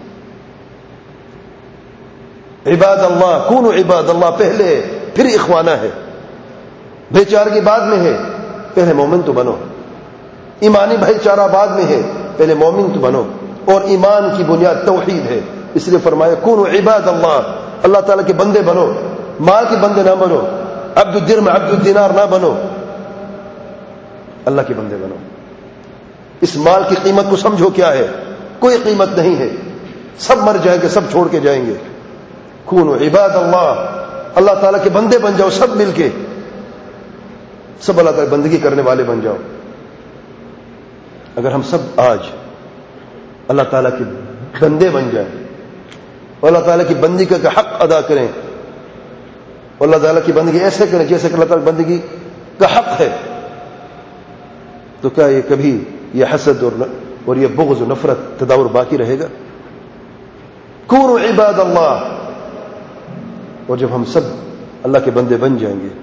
عباد اللہ، کونوا عباد اللہ پہلے، پھر اخوانہ ہے. بھائی چارگی بعد میں ہے، پہلے مومن تو بنو. ایمانی بھائی چارہ بعد میں ہے، پہلے مومن تو بنو. اور ایمان کی بنیاد توحید ہے، اس لیے فرمایا کونوا عباد اللہ، اللہ تعالیٰ کے بندے بنو، مال کے بندے نہ بنو، عبد الدرہم عبد الدینار نہ بنو، اللہ کے بندے بنو. اس مال کی قیمت کو سمجھو کیا ہے، کوئی قیمت نہیں ہے، سب مر جائیں گے، سب چھوڑ کے جائیں گے. کونوا عباد اللہ، اللہ تعالیٰ کے بندے بن جاؤ، سب مل کے، سب اللہ تعالیٰ بندگی کرنے والے بن جاؤ. اگر ہم سب آج اللہ تعالیٰ کے بندے بن جائیں اور اللہ تعالیٰ کی بندگی کا حق ادا کریں، اور اللہ تعالیٰ کی بندگی ایسے کریں جیسے کہ اللہ تعالیٰ کی بندگی کا حق ہے، تو کیا یہ کبھی یہ حسد اور یہ بغض و نفرت تدابر باقی رہے گا؟ کونوا عباد اللہ. اور جب ہم سب اللہ کے بندے بن جائیں گے،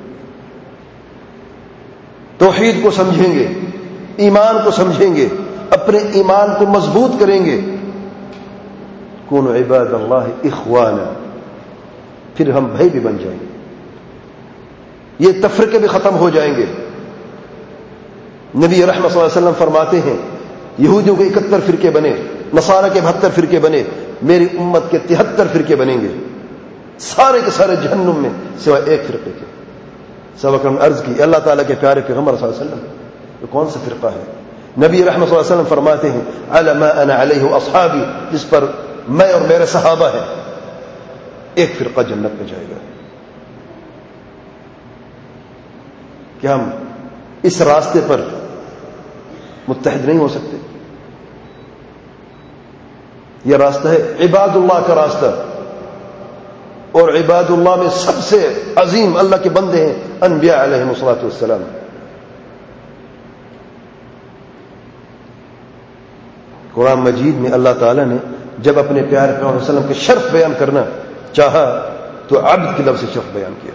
توحید کو سمجھیں گے، ایمان کو سمجھیں گے، اپنے ایمان کو مضبوط کریں گے، کونوا عباد اللہ اخوانا، پھر ہم بھائی بھی بن جائیں گے. یہ تفرقے بھی ختم ہو جائیں گے. نبی رحمت صلی اللہ علیہ وسلم فرماتے ہیں یہودیوں کے 71 فرقے بنے، نصارہ کے 72 فرقے بنے، میری امت کے 73 فرقے بنیں گے، سارے کے سارے جہنم میں سوائے ایک فرقے کے. سبق ہم عرض کی اللہ تعالیٰ کے پیارے پیغمبر صلی اللہ علیہ وسلم تو کون سا فرقہ ہے؟ نبی رحمت صلی اللہ علیہ وسلم فرماتے ہیں علی ما انا علیہ اصحابی، جس پر میں اور میرے صحابہ ہیں، ایک فرقہ جنت میں جائے گا. کیا ہم اس راستے پر متحد نہیں ہو سکتے؟ یہ راستہ ہے عباد اللہ کا راستہ، اور عباد اللہ میں سب سے عظیم اللہ کے بندے ہیں انبیاء علیہم الصلوۃ والسلام. قرآن مجید میں اللہ تعالیٰ نے جب اپنے پیارے پیغمبر صلی اللہ علیہ وسلم کے شرف بیان کرنا چاہا تو عبد کے لفظ سے شرف بیان کیا.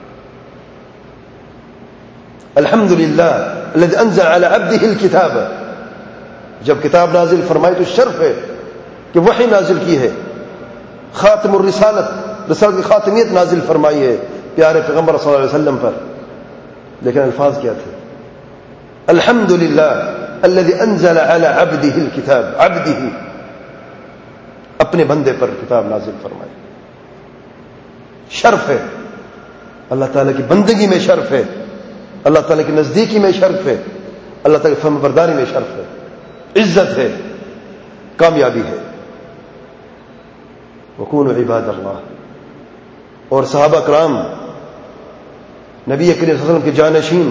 الحمدللہ الذی انزل علی عبدہ الکتاب، جب کتاب نازل فرمائی تو شرف ہے کہ وحی نازل کی ہے، خاتم الرسالت، رسالت کی خاتمیت نازل فرمائی ہے پیارے پیغمبر صلی اللہ علیہ وسلم پر. لیکن الفاظ کیا تھے؟ الحمدللہ الذی انزل علی عبدہ الکتاب، عبدہ، اپنے بندے پر کتاب نازل فرمائی. شرف ہے، اللہ تعالیٰ کی بندگی میں شرف ہے، اللہ تعالیٰ کی نزدیکی میں شرف ہے، اللہ تعالیٰ کی فرمان برداری میں شرف ہے، عزت ہے، کامیابی ہے. وکونوا عباد اللہ. اور صحابہ کرام نبی کریم صلی اللہ علیہ وسلم کے جانشین،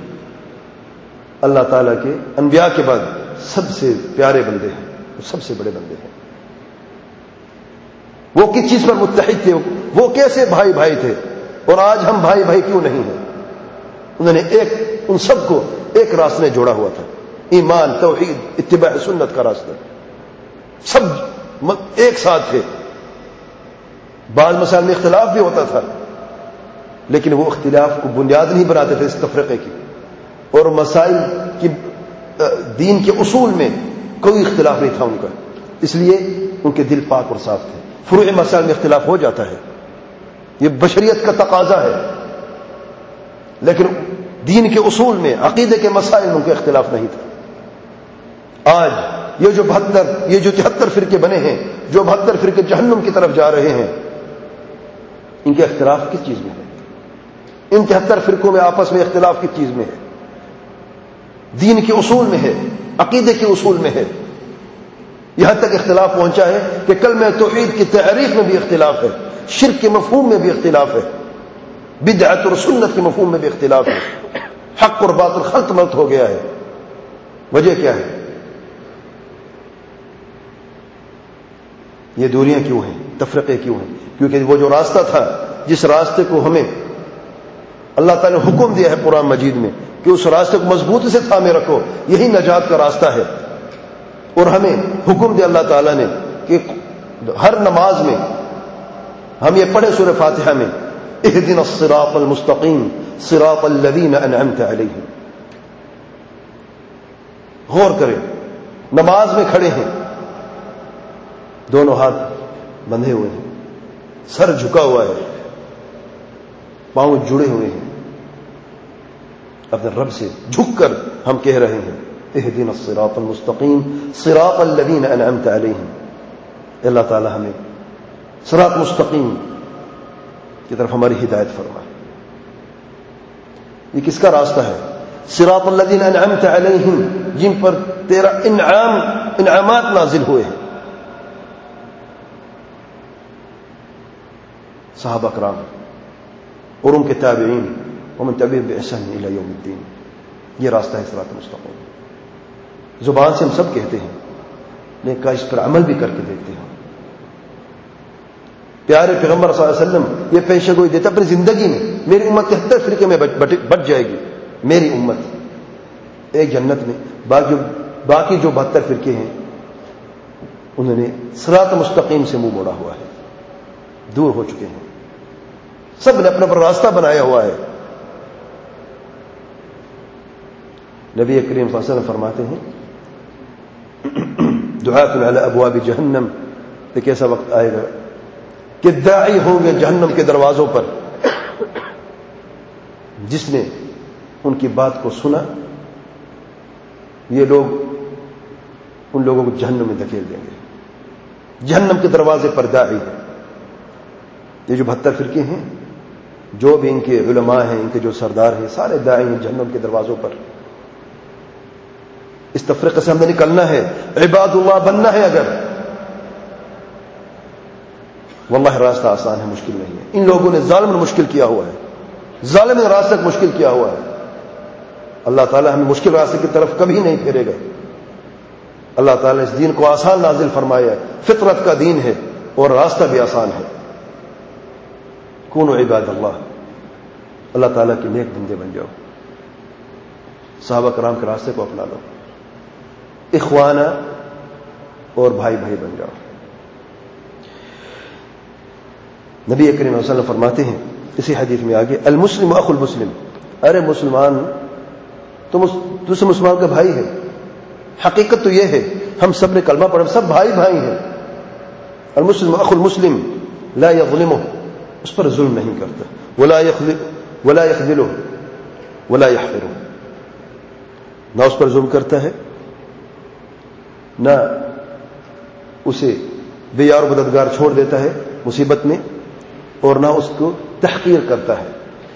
اللہ تعالیٰ کے انبیاء کے بعد سب سے پیارے بندے ہیں، سب سے بڑے بندے ہیں. وہ کس چیز پر متحد تھے؟ وہ کیسے بھائی بھائی تھے؟ اور آج ہم بھائی بھائی کیوں نہیں ہیں؟ انہوں نے ان سب کو ایک راستے میں جوڑا ہوا تھا، ایمان، توحید، اتباع سنت کا راستہ. سب ایک ساتھ تھے. بعض مسائل میں اختلاف بھی ہوتا تھا، لیکن وہ اختلاف کو بنیاد نہیں بناتے تھے اس تفرقے کی. اور مسائل کی دین کے اصول میں کوئی اختلاف نہیں تھا ان کا، اس لیے ان کے دل پاک اور صاف تھے. فروع مسائل میں اختلاف ہو جاتا ہے، یہ بشریت کا تقاضا ہے، لیکن دین کے اصول میں، عقیدے کے مسائل میں ان کا اختلاف نہیں تھا۔ آج یہ جو 73 فرقے بنے ہیں، جو 72 فرقے جہنم کی طرف جا رہے ہیں، ان کے اختلاف کس چیز میں ہے؟ ان 73 فرقوں میں آپس میں اختلاف کس چیز میں ہے؟ دین کے اصول میں ہے، عقیدے کے اصول میں ہے۔ یہاں تک اختلاف پہنچا ہے کہ کلمہ توحید کی تعریف میں بھی اختلاف ہے، شرک کے مفہوم میں بھی اختلاف ہے، بدعت اور سنت کے مفہوم میں بھی اختلاف ہے، حق اور باطل خلط ملط ہو گیا ہے۔ وجہ کیا ہے؟ یہ دوریاں کیوں ہیں، تفرقے کیوں ہیں؟ کیونکہ وہ جو راستہ تھا، جس راستے کو ہمیں اللہ تعالیٰ نے حکم دیا ہے قرآن مجید میں کہ اس راستے کو مضبوطی سے تھامے رکھو، یہی نجات کا راستہ ہے۔ اور ہمیں حکم دیا اللہ تعالیٰ نے کہ ہر نماز میں ہم یہ پڑھیں سورہ فاتحہ میں، اہدنا الصراط المستقیم صراط الذین انعمت علیہم۔ غور کریں، نماز میں کھڑے ہیں، دونوں ہاتھ بندھے ہوئے ہیں، سر جھکا ہوا ہے، پاؤں جڑے ہوئے ہیں، اپنے رب سے جھک کر ہم کہہ رہے ہیں اہدنا الصراط المستقیم صراط الذین انعمت علیہم۔ اللہ تعالی ہمیں صراط مستقیم کی طرف ہماری ہدایت فرمائے۔ یہ کس کا راستہ ہے؟ صراط الذین انعمت علیہم، جن پر تیرا انعامات نازل ہوئے ہیں۔ صحابہ کرام اور ان کے تابعین ومن تبعهم بإحسان إلى يوم الدین، یہ راستہ ہے صراط مستقیم۔ زبان سے ہم سب کہتے ہیں، لیکن کاش اس پر عمل بھی کر کے دیکھتے ہیں۔ پیارے پیغمبر صلی اللہ علیہ وسلم یہ پیشہ گوئی دیتے اپنی زندگی میں، میری امت 73 فرقے میں بٹ جائے گی، میری امت ایک جنت میں، باقی جو 72 فرقے ہیں انہوں نے صراط مستقیم سے منہ موڑا ہوا ہے، دور ہو چکے ہیں، سب نے اپنا پر راستہ بنایا ہوا ہے۔ نبی کریم صلی اللہ علیہ وسلم فرماتے ہیں دعاۃ علی ابواب جہنم، ایک ایسا وقت آئے گا کہ داعی ہوں گے جہنم کے دروازوں پر، جس نے ان کی بات کو سنا، یہ لوگ ان لوگوں کو جہنم میں دھکیل دیں گے۔ جہنم کے دروازے پر داعی ہے۔ یہ جو 72 فرقے ہیں، جو بھی ان کے علماء ہیں، ان کے جو سردار ہیں، سارے داعی ہیں جہنم کے دروازوں پر۔ اس تفریقے سے ہم نے نکلنا ہے، عباد اللہ بننا ہے اگر، واللہ راستہ آسان ہے، مشکل نہیں ہے۔ ان لوگوں نے ظالم نے مشکل کیا ہوا ہے، ظالم نے راستہ مشکل کیا ہوا ہے۔ اللہ تعالیٰ ہمیں مشکل راستے کی طرف کبھی نہیں پھیرے گا۔ اللہ تعالیٰ اس دین کو آسان نازل فرمایا ہے، فطرت کا دین ہے اور راستہ بھی آسان ہے۔ کونوا عباد اللہ، اللہ تعالیٰ کے نیک بندے بن جاؤ، صحابہ کرام کے راستے کو اپنا لو، اخوانہ اور بھائی بھائی بن جاؤ۔ نبی کریم صلی اللہ علیہ وسلم فرماتے ہیں اسی حدیث میں آگے، المسلم اخو المسلم، ارے مسلمان تم دوسرے مسلمان کا بھائی ہے۔ حقیقت تو یہ ہے ہم سب نے کلمہ پڑھا، سب بھائی بھائی ہیں۔ المسلم اخو المسلم لا یظلمہ، اس پر ظلم نہیں کرتا، ولا یخذلہ ولا یحقرہ، نہ اس پر ظلم کرتا ہے، نہ اسے بے یار و مددگار چھوڑ دیتا ہے مصیبت میں، اور نہ اس کو تحقیر کرتا ہے۔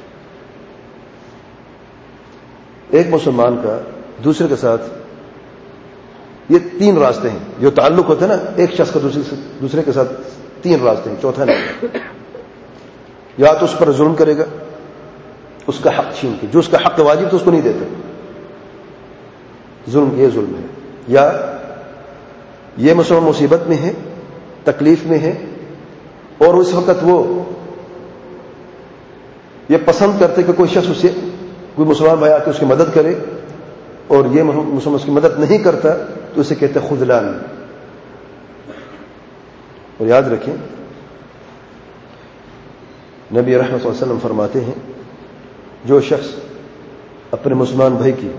ایک مسلمان کا دوسرے کے ساتھ، یہ 3 راستے ہیں جو تعلق ہوتے ہیں نا، ایک شخص کا دوسرے کے ساتھ 3 راستے ہیں، چوتھا نہیں۔ یا تو اس پر ظلم کرے گا، اس کا حق چھین کے، جو اس کا حق واجب تو اس کو نہیں دیتا، ظلم یہ ظلم ہے۔ یا یہ مسلمان مصیبت میں ہے، تکلیف میں ہے، اور اس وقت وہ یہ پسند کرتے کہ کوئی شخص اسے، کوئی مسلمان بھائی آ کے اس کی مدد کرے، اور یہ مسلمان اس کی مدد نہیں کرتا تو اسے کہتے ہیں خذلان۔ اور یاد رکھیں نبی رحمت صلی اللہ علیہ وسلم فرماتے ہیں جو شخص اپنے مسلمان بھائی کی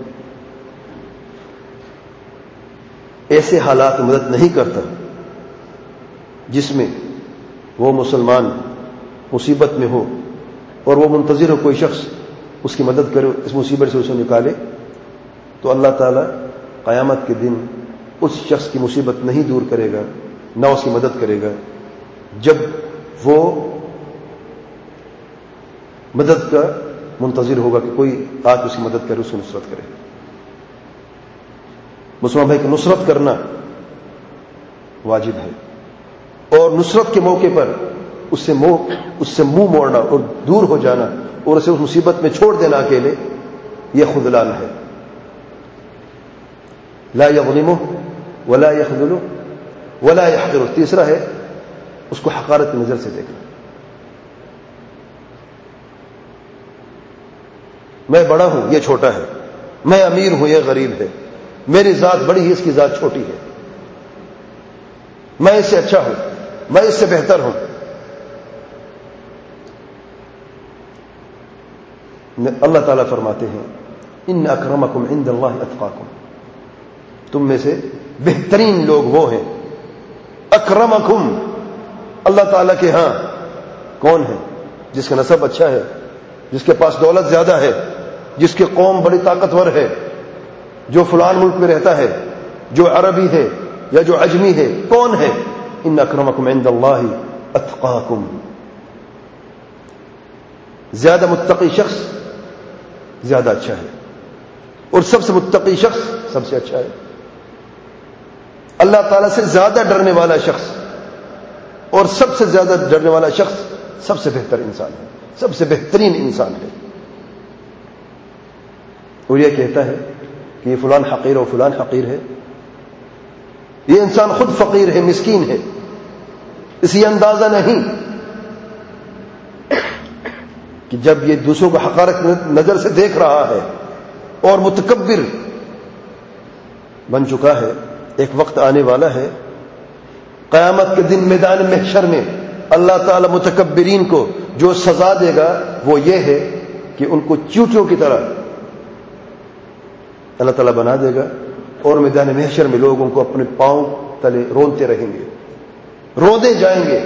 ایسے حالات میں مدد نہیں کرتا جس میں وہ مسلمان مصیبت میں ہو اور وہ منتظر ہو کوئی شخص اس کی مدد کرے، اس مصیبت سے اسے نکالے، تو اللہ تعالیٰ قیامت کے دن اس شخص کی مصیبت نہیں دور کرے گا، نہ اس کی مدد کرے گا، جب وہ مدد کا منتظر ہوگا کہ کوئی آ کے اس کی مدد کرے، اس کی نصرت کرے۔ مسلمان بھائی کی نصرت کرنا واجب ہے، اور نصرت کے موقع پر اس سے منہ موڑنا اور دور ہو جانا اور اسے اس مصیبت میں چھوڑ دینا اکیلے، یہ خذلان ہے۔ لا یظلمہ ولا یخذلہ ولا یحقرہ۔ تیسرا ہے اس کو حقارت کی نظر سے دیکھنا۔ میں بڑا ہوں، یہ چھوٹا ہے، میں امیر ہوں، یہ غریب ہے، میری ذات بڑی ہے، اس کی ذات چھوٹی ہے، میں اس سے اچھا ہوں، میں اس سے بہتر ہوں۔ اللہ تعالیٰ فرماتے ہیں ان اکرمکم عند اللہ اتقاکم، تم میں سے بہترین لوگ وہ ہیں۔ اکرمکم، اللہ تعالیٰ کے ہاں کون ہے؟ جس کا نسب اچھا ہے، جس کے پاس دولت زیادہ ہے، جس کی قوم بڑی طاقتور ہے، جو فلان ملک میں رہتا ہے، جو عربی ہے یا جو عجمی ہے، کون ہے؟ ان اکرمکم عند اللہ اتقاکم۔ زیادہ متقی شخص زیادہ اچھا ہے، اور سب سے متقی شخص سب سے اچھا ہے۔ اللہ تعالیٰ سے زیادہ ڈرنے والا شخص اور سب سے زیادہ ڈرنے والا شخص سب سے بہتر انسان ہے، سب سے بہترین انسان ہے۔ اور یہ کہتا ہے کہ یہ فلان حقیر اور فلان حقیر ہے، یہ انسان خود فقیر ہے، مسکین ہے، اسے اندازہ نہیں کہ جب یہ دوسروں کو حقارت نظر سے دیکھ رہا ہے اور متکبر بن چکا ہے، ایک وقت آنے والا ہے قیامت کے دن میدان محشر میں اللہ تعالی متکبرین کو جو سزا دے گا وہ یہ ہے کہ ان کو چیوٹیوں کی طرح اللہ تعالیٰ بنا دے گا، اور میدان محشر میں لوگوں کو اپنے پاؤں تلے رونتے رہیں گے، روندے جائیں گے۔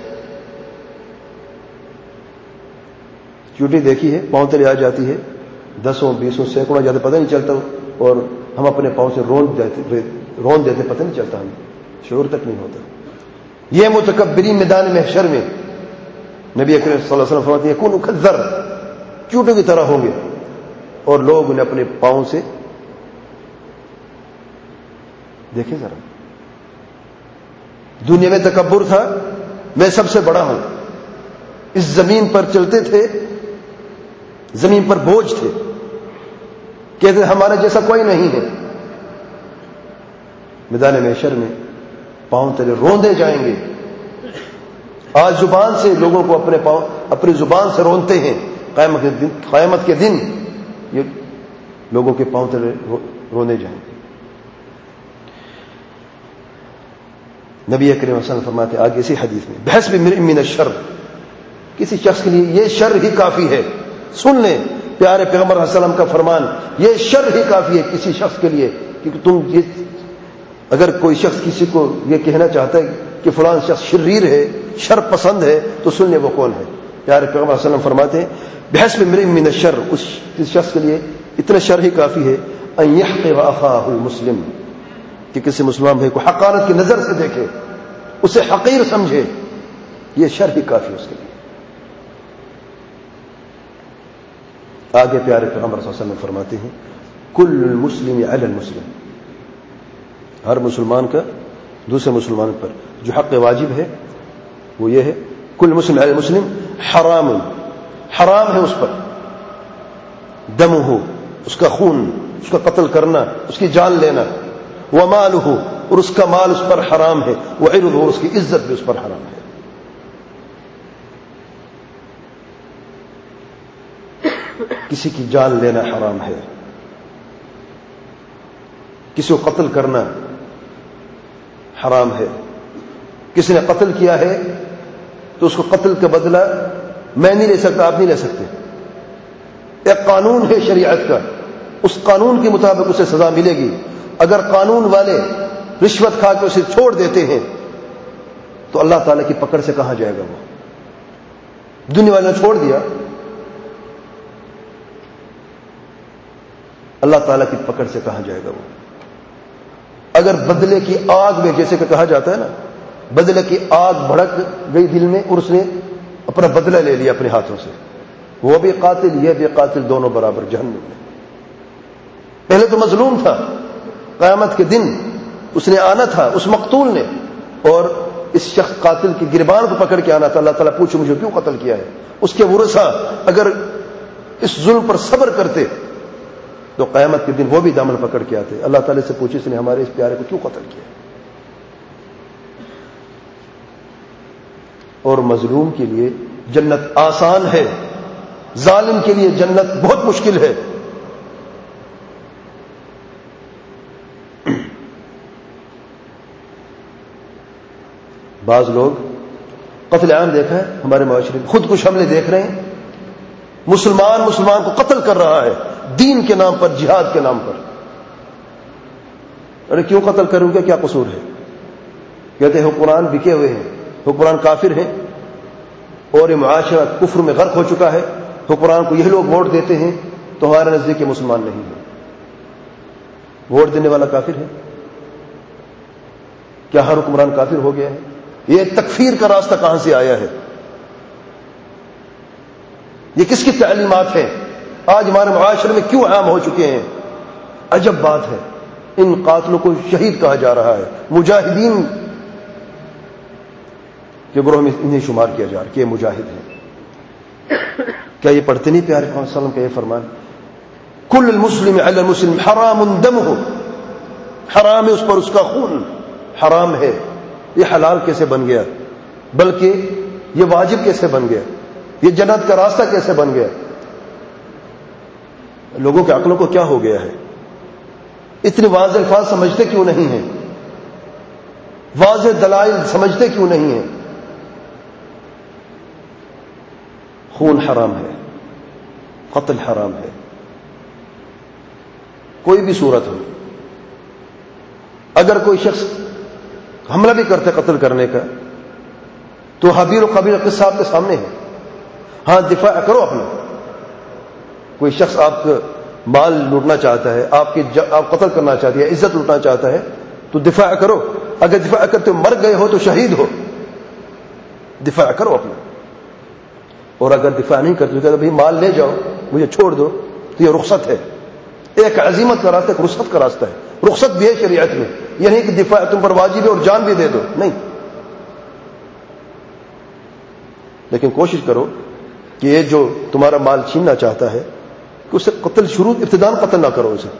چیوٹی دیکھی ہے، پاؤں تلے آ جاتی ہے، 10 20 سینکڑوں جاتے پتہ نہیں چلتا، اور ہم اپنے پاؤں سے رون دیتے پتہ نہیں چلتا، ہمیں شعور تک نہیں ہوتا۔ یہ متکبرین میدان محشر میں نبی اکرم صلی اللہ علیہ وسلم فرماتے ہیں یکونوا کالذر، چیوٹوں کی طرح ہوں گے، اور لوگ انہیں اپنے پاؤں سے دیکھیں ذرا۔ دنیا میں تکبر تھا، میں سب سے بڑا ہوں، اس زمین پر چلتے تھے، زمین پر بوجھ تھے، کہتے ہمارے جیسا کوئی نہیں ہے۔ میدان محشر میں پاؤں تلے روندے جائیں گے۔ آج زبان سے لوگوں کو اپنی زبان سے رونتے ہیں، قیامت کے دن یہ لوگوں کے پاؤں تلے رونے جائیں گے۔ نبی کریم صلی اللہ علیہ وسلم فرماتے ہیں آگے اسی حدیث میں بحسب امرئ من الشر، کسی شخص کے لیے یہ شر ہی کافی ہے، سن لیں پیارے پیغمبر صلی اللہ علیہ وسلم کا فرمان، یہ شر ہی کافی ہے کسی شخص کے لیے کہ تم اگر کوئی شخص کسی کو یہ کہنا چاہتا ہے کہ فلان شخص شریر ہے، شر پسند ہے، تو سن لیں وہ کون ہے۔ پیارے پیغمبر صلی اللہ علیہ وسلم فرماتے ہیں بحسب امرئ من الشر، اس شخص کے لیے اتنا شر ہی کافی ہے ان يحقر اخاه المسلم، کہ کسی مسلمان بھائی کو حقارت کی نظر سے دیکھے، اسے حقیر سمجھے، یہ شر ہی کافی اس کے لیے۔ آگے پیارے پیغمبر صلی اللہ علیہ وسلم فرماتے ہیں کل المسلم علی المسلم، ہر مسلمان کا دوسرے مسلمان پر جو حق واجب ہے وہ یہ ہے کل مسلم علی المسلم حرام، حرام ہے اس پر دمہ، اس کا خون، اس کا قتل کرنا، اس کی جان لینا، ومالہ، اور اس کا مال اس پر حرام ہے، وعرضہ، اور اس کی عزت بھی اس پر حرام ہے۔ کسی کی جان لینا حرام ہے، کسی کو قتل کرنا حرام ہے، کسی نے قتل کیا ہے تو اس کو قتل کا بدلہ میں نہیں لے سکتا، آپ نہیں لے سکتے، ایک قانون ہے شریعت کا، اس قانون کے مطابق اسے سزا ملے گی۔ اگر قانون والے رشوت کھا کے اسے چھوڑ دیتے ہیں تو اللہ تعالیٰ کی پکڑ سے کہاں جائے گا وہ؟ دنیا والوں نے چھوڑ دیا، اللہ تعالیٰ کی پکڑ سے کہاں جائے گا وہ؟ اگر بدلے کی آگ میں، جیسے کہ کہا جاتا ہے نا، بدلے کی آگ بھڑک گئی دل میں اور اس نے اپنا بدلہ لے لیا اپنے ہاتھوں سے، وہ بھی قاتل، یہ بھی قاتل، دونوں برابر جہنم میں۔ پہلے تو مظلوم تھا، قیامت کے دن اس نے آنا تھا، اس مقتول نے، اور اس شخص قاتل کی گریبان کو پکڑ کے آنا تھا۔ اللہ تعالیٰ پوچھو مجھے کیوں قتل کیا ہے؟ اس کے ورثاء اگر اس ظلم پر صبر کرتے تو قیامت کے دن وہ بھی دامن پکڑ کے آتے۔ اللہ تعالیٰ سے پوچھے اس نے ہمارے اس پیارے کو کیوں قتل کیا؟ اور مظلوم کے لیے جنت آسان ہے، ظالم کے لیے جنت بہت مشکل ہے۔ بعض لوگ قتل عام دیکھا ہے ہمارے معاشرے میں، خودکش حملے دیکھ رہے ہیں، مسلمان کو قتل کر رہا ہے دین کے نام پر، جہاد کے نام پر۔ ارے کیوں قتل کروں گا؟ کیا قصور ہے؟ کہتے ہیں حکمران بکے ہوئے ہیں، حکمران کافر ہیں اور یہ معاشرہ کفر میں غرق ہو چکا ہے، حکمران کو یہ لوگ ووٹ دیتے ہیں تو ہمارے نزدیک مسلمان نہیں ہے۔ ووٹ دینے والا کافر ہے؟ کیا ہر حکمران کافر ہو گیا ہے؟ یہ تکفیر کا راستہ کہاں سے آیا ہے؟ یہ کس کی تعلیمات ہیں؟ آج ہمارے معاشرے میں کیوں عام ہو چکے ہیں؟ عجب بات ہے، ان قاتلوں کو شہید کہا جا رہا ہے، مجاہدین کے گروہ میں انہیں شمار کیا جا رہا ہے کہ یہ مجاہد ہیں۔ کیا یہ پڑھتے نہیں پیارے محمد صلی اللہ علیہ وسلم کا یہ فرمان؟ کل المسلم علی المسلم حرام دمہ، حرام ہے اس پر اس کا خون، حرام ہے۔ یہ حلال کیسے بن گیا؟ بلکہ یہ واجب کیسے بن گیا؟ یہ جنت کا راستہ کیسے بن گیا؟ لوگوں کے عقلوں کو کیا ہو گیا ہے؟ اتنے واضح الفاظ سمجھتے کیوں نہیں ہیں؟ واضح دلائل سمجھتے کیوں نہیں ہیں؟ خون حرام ہے، قتل حرام ہے، کوئی بھی صورت ہو۔ اگر کوئی شخص حملہ بھی کرتے قتل کرنے کا تو حابیل و قابیل قصہ آپ کے سامنے ہے۔ ہاں دفاع کرو اپنا۔ کوئی شخص آپ کا مال لوٹنا چاہتا ہے، آپ قتل کرنا چاہتے ہیں، عزت لوٹنا چاہتا ہے تو دفاع کرو۔ اگر دفاع کرتے مر گئے ہو تو شہید ہو، دفاع کرو اپنا۔ اور اگر دفاع نہیں کرتے تو کہتے بھائی مال لے جاؤ، مجھے چھوڑ دو، تو یہ رخصت ہے، ایک عزیمت کا راستہ، ایک رخصت کا راستہ ہے۔ رخصت بھی ہے شریعت میں، یہ نہیں کہ دفاع تم پر واجب ہے اور جان بھی دے دو، نہیں۔ لیکن کوشش کرو کہ یہ جو تمہارا مال چھیننا چاہتا ہے کہ اسے قتل شروع ابتدان قتل نہ کرو اسے۔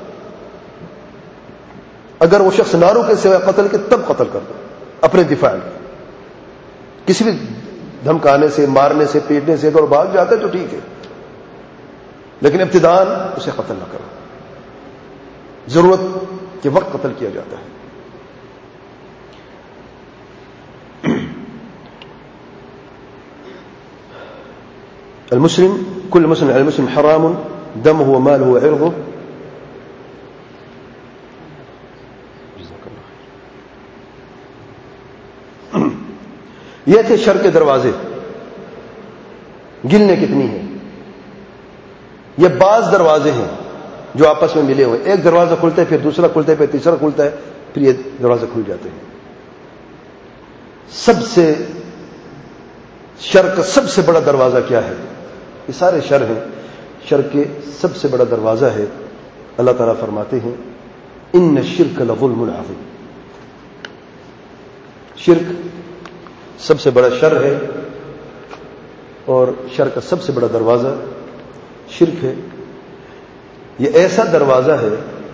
اگر وہ شخص ناروں کے سوائے قتل کے تب قتل کر دو اپنے دفاع میں۔ کسی بھی دھمکانے سے، مارنے سے، پیٹنے سے اگر بھاگ جاتا ہے تو ٹھیک ہے، لیکن ابتدان اسے قتل نہ کرو۔ ضرورت کے وقت قتل کیا جاتا ہے۔ المسلم كل مسلم على المسلم حرام دمه وماله وعرضه۔ یہ تھے شر کے دروازے، گننے کتنی ہیں؟ یہ بعض دروازے ہیں جو آپس میں ملے ہوئے، ایک دروازہ کھلتا ہے پھر دوسرا کھلتا ہے پھر تیسرا کھلتا ہے پھر یہ دروازے کھل جاتے ہیں۔ سب سے شر کا سب سے بڑا دروازہ کیا ہے؟ یہ سارے شر ہیں، شر کے سب سے بڑا دروازہ ہے، اللہ تعالیٰ فرماتے ہیں ان الشرک لظلم عظیم۔ شرک سب سے بڑا شر ہے اور شر کا سب سے بڑا دروازہ شرک ہے۔ یہ ایسا دروازہ ہے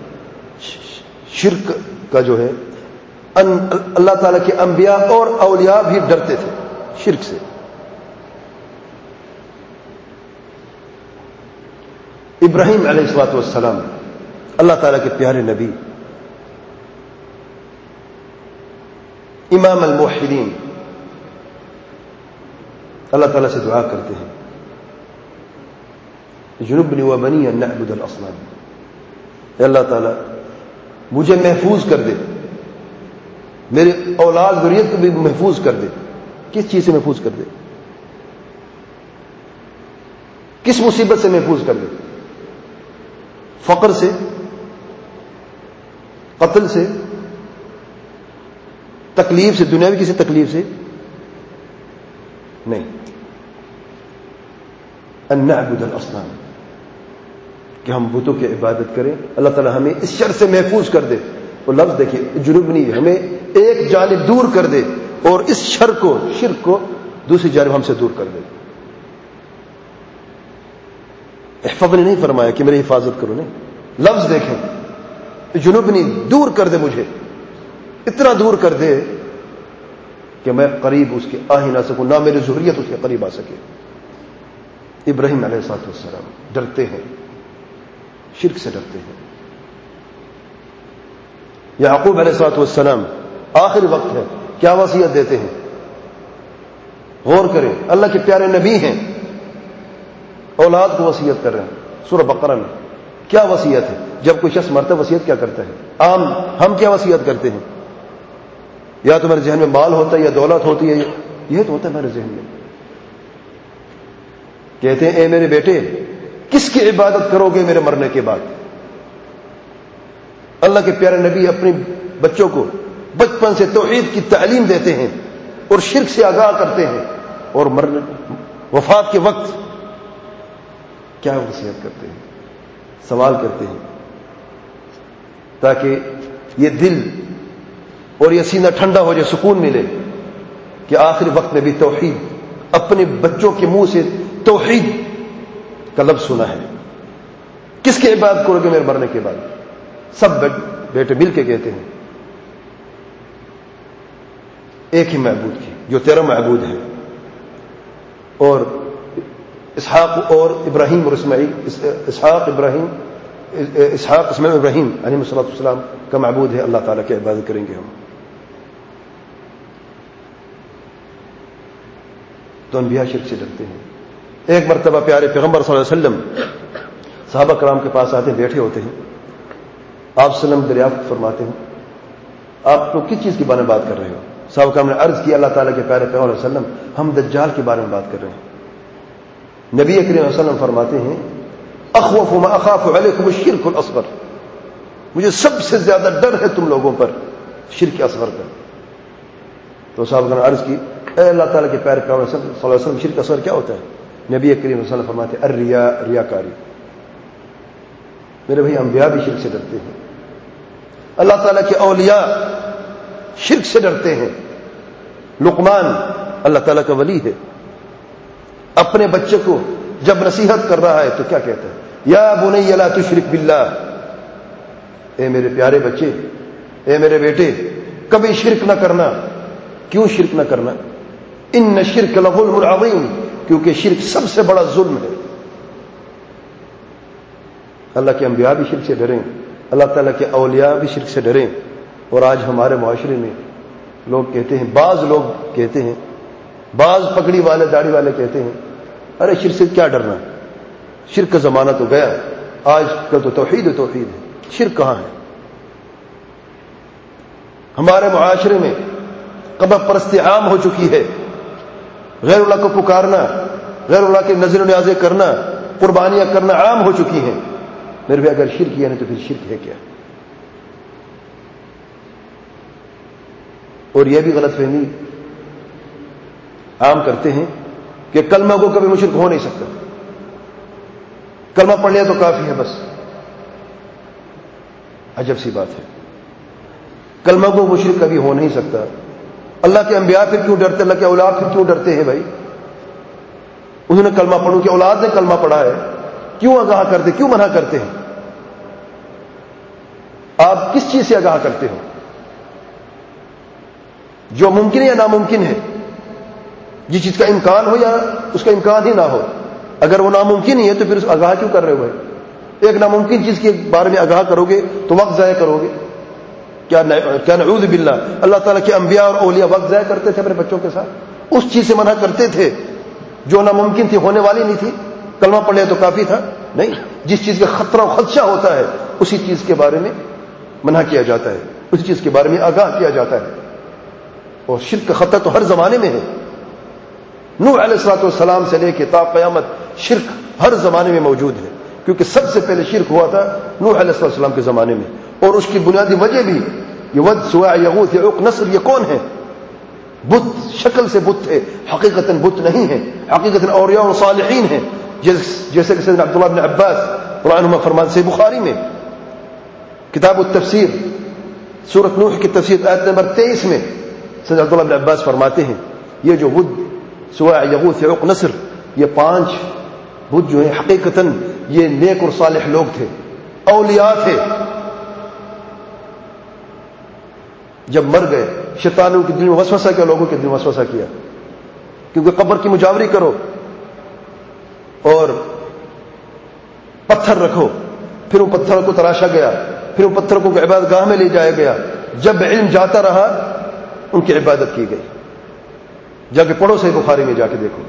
شرک کا جو ہے اللہ تعالیٰ کے انبیاء اور اولیاء بھی ڈرتے تھے شرک سے۔ ابراہیم علیہ الصلوۃ والسلام اللہ تعالیٰ کے پیارے نبی، امام الموحدین، اللہ تعالیٰ سے دعا کرتے ہیں جنبنی وبنی ان نعبد الاصنام، اے اللہ تعالیٰ مجھے محفوظ کر دے، میرے اولاد ذریت کو بھی محفوظ کر دے۔ کس چیز سے محفوظ کر دے؟ کس مصیبت سے محفوظ کر دے؟ فقر سے، قتل سے، تکلیف سے، دنیاوی کسی تکلیف سے نہیں. ان نعبد الاصنام، کہ ہم بتوں کی عبادت کریں. اللہ تعالی ہمیں اس شر سے محفوظ کر دے. وہ لفظ دیکھیے جنوبنی، ہمیں ایک جانب دور کر دے اور اس شرک کو دوسری جانب ہم سے دور کر دے. احفظنی نہیں فرمایا کہ میری حفاظت کرو، نہیں، لفظ دیکھیں، جنوبنی، دور کر دے مجھے، اتنا دور کر دے کہ میں قریب اس کے آ ہی نہ سکوں، نہ میری ذریت اس کے قریب آ سکے. ابراہیم علیہ السلام ڈرتے ہیں، شرک سے ڈرتے ہیں. یعقوب علیہ السلام آخری وقت ہے، کیا وصیت دیتے ہیں؟ غور کریں، اللہ کے پیارے نبی ہیں، اولاد کو وصیت کر رہے ہیں. سورہ بقرہ میں کیا وصیت ہے؟ جب کوئی شخص مرتا ہے وصیت کیا کرتا ہے؟ عام ہم کیا وصیت کرتے ہیں؟ یا تو میرے ذہن میں مال ہوتا ہے یا دولت ہوتی ہے، یہ تو ہوتا ہے میرے ذہن میں. کہتے ہیں اے میرے بیٹے کس کی عبادت کرو گے میرے مرنے کے بعد؟ اللہ کے پیارے نبی اپنے بچوں کو بچپن سے توحید کی تعلیم دیتے ہیں اور شرک سے آگاہ کرتے ہیں، اور مرنے وفات کے وقت کیا وصیت کرتے ہیں؟ سوال کرتے ہیں تاکہ یہ دل اور یہ سینہ ٹھنڈا ہو جائے، سکون ملے کہ آخری وقت میں بھی توحید، اپنے بچوں کے منہ سے توحید کا لفظ سنا ہے. کس کی عبادت کرو گے میرے مرنے کے بعد؟ سب بیٹے مل کے کہتے ہیں ایک ہی معبود کی، جو تیرا معبود ہے. اور اسحاق اور ابراہیم اور اسماعیل، اسحاق اسماعیل ابراہیم علیہ السلام کا معبود ہے. اللہ تعالیٰ کی عبادت کریں گے ہم. تو انبیاء شرک سے ڈرتے ہیں. ایک مرتبہ پیارے پیغمبر صلی اللہ علیہ وسلم صحابہ کرام کے پاس آتے ہیں، بیٹھے ہوتے ہیں. آپ صلی اللہ علیہ وسلم دریافت فرماتے ہیں آپ لوگ کس چیز کے بارے میں بات کر رہے ہو؟ صحابہ کرام نے عرض کی اللہ تعالیٰ کے پیارے پیغمبر صلی اللہ علیہ وسلم ہم دجال کے بارے میں بات کر رہے ہیں. نبی کریم صلی اللہ علیہ وسلم فرماتے ہیں اخوف ما اخاف علیکم الشرک الاصغر، مجھے سب سے زیادہ ڈر ہے تم لوگوں پر شرک اصغر کا. تو صحابہ نے عرض کی اے اللہ تعالیٰ کے پیارے پیغمبر صلی اللہ علیہ وسلم شرک اصغر کیا ہوتا ہے؟ نبی کریم صلی اللہ علیہ وسلم فرماتے ہیں الریا، ریاکاری. میرے بھائی انبیاء بھی شرک سے ڈرتے ہیں، اللہ تعالیٰ کے اولیاء شرک سے ڈرتے ہیں. لقمان اللہ تعالیٰ کا ولی ہے، اپنے بچے کو جب نصیحت کر رہا ہے تو کیا کہتا ہے؟ یا بنی لا تشرک باللہ، اے میرے پیارے بچے، اے میرے بیٹے کبھی شرک نہ کرنا. کیوں شرک نہ کرنا؟ ان الشرک لظلم عظیم، کیونکہ شرک سب سے بڑا ظلم ہے. اللہ کے انبیاء بھی شرک سے ڈریں، اللہ تعالیٰ کے اولیاء بھی شرک سے ڈریں. اور آج ہمارے معاشرے میں لوگ کہتے ہیں، بعض لوگ کہتے ہیں، بعض پگڑی والے داڑھی والے کہتے ہیں ارے شرک سے کیا ڈرنا، شرک کا زمانہ تو گیا، آج کل تو توحید ہے، شرک کہاں ہے؟ ہمارے معاشرے میں قبر پرستی عام ہو چکی ہے، غیر اللہ کو پکارنا، غیر اللہ کے نظر و نیازیں کرنا، قربانیاں کرنا عام ہو چکی ہیں. میرے بھی اگر شرک کیا نہیں تو پھر شرک ہے کیا؟ اور یہ بھی غلط فہمی عام کرتے ہیں کہ کلمہ کو کبھی مشرک ہو نہیں سکتا، کلمہ پڑھ لیا تو کافی ہے بس. عجب سی بات ہے، کلمہ کو مشرک کبھی ہو نہیں سکتا. اللہ کے انبیاء پھر کیوں ڈرتے، اللہ کے اولاد پھر کیوں ڈرتے ہیں؟ بھائی انہوں نے کلمہ پڑھو کہ اولاد نے کلمہ پڑھا ہے، کیوں آگاہ کرتے، کیوں منع کرتے ہیں؟ آپ کس چیز سے آگاہ کرتے ہو؟ جو ممکن ہے یا ناممکن ہے، جس چیز کا امکان ہو یا اس کا امکان ہی نہ ہو. اگر وہ ناممکن ہی ہے تو پھر آگاہ کیوں کر رہے ہو بھائی؟ ایک ناممکن چیز کے بارے میں آگاہ کرو گے تو وقت ضائع کرو گے. کیا نعوذ باللہ، اللہ تعالیٰ کے انبیاء اور اولیاء وقت ضائع کرتے تھے اپنے بچوں کے ساتھ، اس چیز سے منع کرتے تھے جو ناممکن تھی، ہونے والی نہیں تھی. کلمہ پڑھ لیا تو کافی تھا؟ نہیں، جس چیز کا خطرہ و خدشہ ہوتا ہے اسی چیز کے بارے میں منع کیا جاتا ہے، اسی چیز کے بارے میں آگاہ کیا جاتا ہے. اور شرک کا خطرہ تو ہر زمانے میں ہے. نوح علیہ السلام سے لے کے تا قیامت شرک ہر زمانے میں موجود ہے، کیونکہ سب سے پہلے شرک ہوا تھا نوح علیہ السلام کے زمانے میں، اور اس کی بنیادی وجہ بھی یہ ود سواع یغوث یعوق نصر یہ کون ہے؟ بت شکل سے بت ہے، حقیقتاً بت نہیں ہے، حقیقتاً اولیاء و صالحین ہیں، جیسے کہ سیدنا عبداللہ بن عباس رضی اللہ عنہما فرماتے ہیں بخاری میں کتاب التفسیر سورۃ نوح کی تفسیر آیت نمبر 23 میں سیدنا عبداللہ بن عباس فرماتے ہیں یہ جو ود سواع یغوث یعوق نصر یہ 5 بت جو ہیں حقیقتاً یہ نیک اور صالح لوگ تھے، اولیاء تھے. جب مر گئے شیطان کے دل میں وسوسہ کیا، لوگوں کے دل میں وسوسہ کیا کیونکہ قبر کی مجاوری کرو اور پتھر رکھو، پھر وہ پتھر کو تراشا گیا، پھر وہ پتھر کو عبادت گاہ میں لے جایا گیا. جب علم جاتا رہا ان کی عبادت کی گئی. جا کے پڑھو صحیح بخاری میں جا کے دیکھو.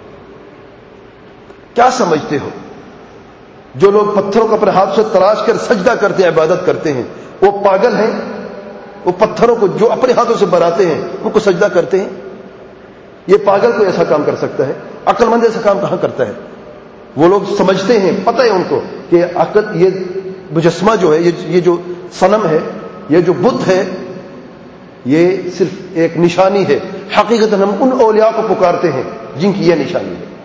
کیا سمجھتے ہو جو لوگ پتھروں کو اپنے ہاتھ سے تراش کر سجدہ کرتے ہیں، عبادت کرتے ہیں، وہ پاگل ہیں؟ وہ پتھروں کو جو اپنے ہاتھوں سے بناتے ہیں ان کو سجدہ کرتے ہیں؟ یہ پاگل کوئی ایسا کام کر سکتا ہے؟ عقل مند ایسا کام کہاں کرتا ہے؟ وہ لوگ سمجھتے ہیں، پتہ ہے ان کو کہ عقل یہ مجسمہ جو ہے، یہ جو صنم ہے، یہ جو بت ہے، یہ صرف ایک نشانی ہے. حقیقت ہم ان اولیاء کو پکارتے ہیں جن کی یہ نشانی ہے.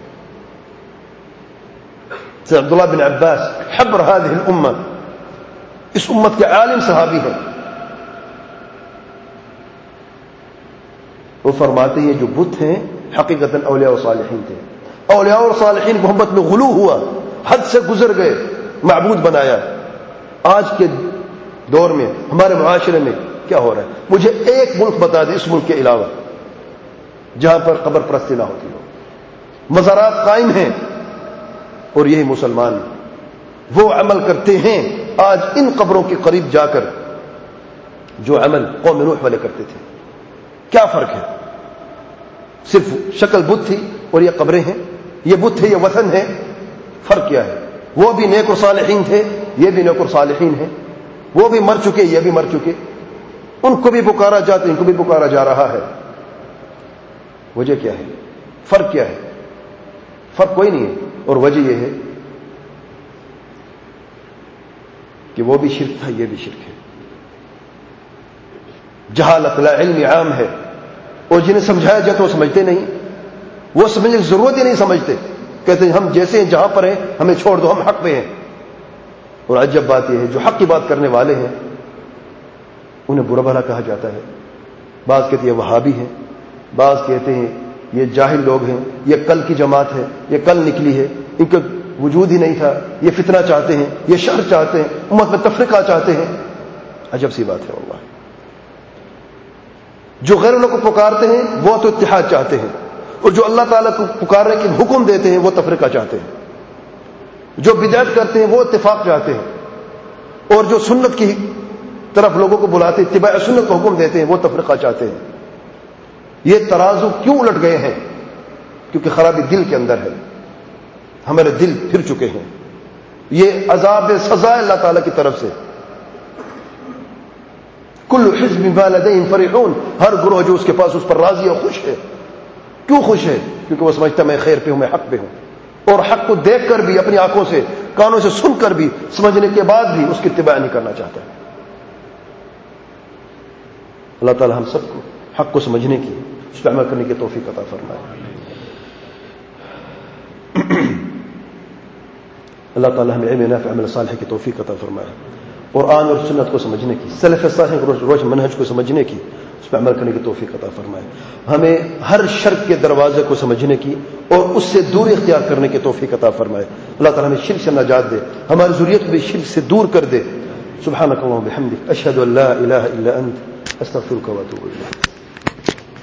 سید عبداللہ بن عباس حبر هذه الامہ، اس امت کے عالم صحابی ہیں، وہ فرماتے ہیں جو بت ہیں حقیقتاً اولیاء و صالحین تھے. اولیاء اور صالحین محبت میں غلو ہوا، حد سے گزر گئے، معبود بنایا. آج کے دور میں ہمارے معاشرے میں کیا ہو رہا ہے؟ مجھے ایک ملک بتا دیں اس ملک کے علاوہ جہاں پر قبر پرستی نہ ہوتی ہو. مزارات قائم ہیں اور یہی مسلمان وہ عمل کرتے ہیں آج ان قبروں کے قریب جا کر جو عمل قوم نوح والے کرتے تھے. کیا فرق ہے؟ صرف شکل بت تھی اور یہ قبریں ہیں، یہ بت ہے، یہ وثن ہے. فرق کیا ہے؟ وہ بھی نیک و صالحین تھے، یہ بھی نیک و صالحین ہیں. وہ بھی مر چکے، یہ بھی مر چکے. ان کو بھی پکارا جاتا، ان کو بھی پکارا جا رہا ہے. وجہ کیا ہے؟ فرق کیا ہے؟ فرق کوئی نہیں ہے. اور وجہ یہ ہے کہ وہ بھی شرک تھا، یہ بھی شرک ہے. جہالت لا علم عام ہے، اور جنہیں سمجھایا جاتا وہ سمجھتے نہیں. وہ سمجھنے کی ضرورت ہی نہیں سمجھتے، کہتے ہیں ہم جیسے ہیں جہاں پر ہیں ہمیں چھوڑ دو، ہم حق پہ ہیں. اور عجب بات یہ ہے جو حق کی بات کرنے والے ہیں انہیں برا بھلا کہا جاتا ہے. بعض کہتے ہیں وہابی ہیں، بعض کہتے ہیں یہ جاہل لوگ ہیں، یہ کل کی جماعت ہے، یہ کل نکلی ہے، ان کا وجود ہی نہیں تھا، یہ فتنہ چاہتے ہیں، یہ شر چاہتے ہیں، امت میں تفرقہ چاہتے ہیں. عجب سی بات ہے واللہ. جو غیر اللہ کو پکارتے ہیں وہ تو اتحاد چاہتے ہیں، اور جو اللہ تعالیٰ کو پکارنے کے حکم دیتے ہیں وہ تفرقہ چاہتے ہیں. جو بدعت کرتے ہیں وہ اتفاق چاہتے ہیں، اور جو سنت کی طرف لوگوں کو بلاتے اتباع سنت کو حکم دیتے ہیں وہ تفرقہ چاہتے ہیں. یہ ترازو کیوں الٹ گئے ہیں؟ کیونکہ خرابی دل کے اندر ہے. ہمارے دل پھر چکے ہیں. یہ عذاب سزا ہے اللہ تعالیٰ کی طرف سے. کل حزب بما لدیہم فرحون، ہر گروہ جو اس کے پاس اس پر راضی اور خوش ہے. کیوں خوش ہے؟ کیونکہ وہ سمجھتا میں خیر پہ ہوں، میں حق پہ ہوں. اور حق کو دیکھ کر بھی، اپنی آنکھوں سے کانوں سے سن کر بھی، سمجھنے کے بعد بھی اس کی اتباع نہیں کرنا چاہتا. اللہ تعالی ہم سب کو حق کو سمجھنے کی، اس پر عمل کرنے کی توفیق عطا فرمائے. اللہ تعالی ہمیں علم نافع عمل صالح کی توفیق عطا فرمائے. قرآن اور سنت کو سمجھنے کی، سلف صالح روش منہج کو سمجھنے کی، اس پہ عمل کرنے کی توفیق عطا فرمائے. ہمیں ہر شرک کے دروازے کو سمجھنے کی اور اس سے دوری اختیار کرنے کی توفیق عطا فرمائے. اللہ تعالی ہمیں شرک سے نجات دے، ہماری ذریت کو بھی شرک سے دور کر دے. سبحانک اللہم و بحمدک، اشہد ان لا الہ الا انت، استغفرک و اتوب الیک.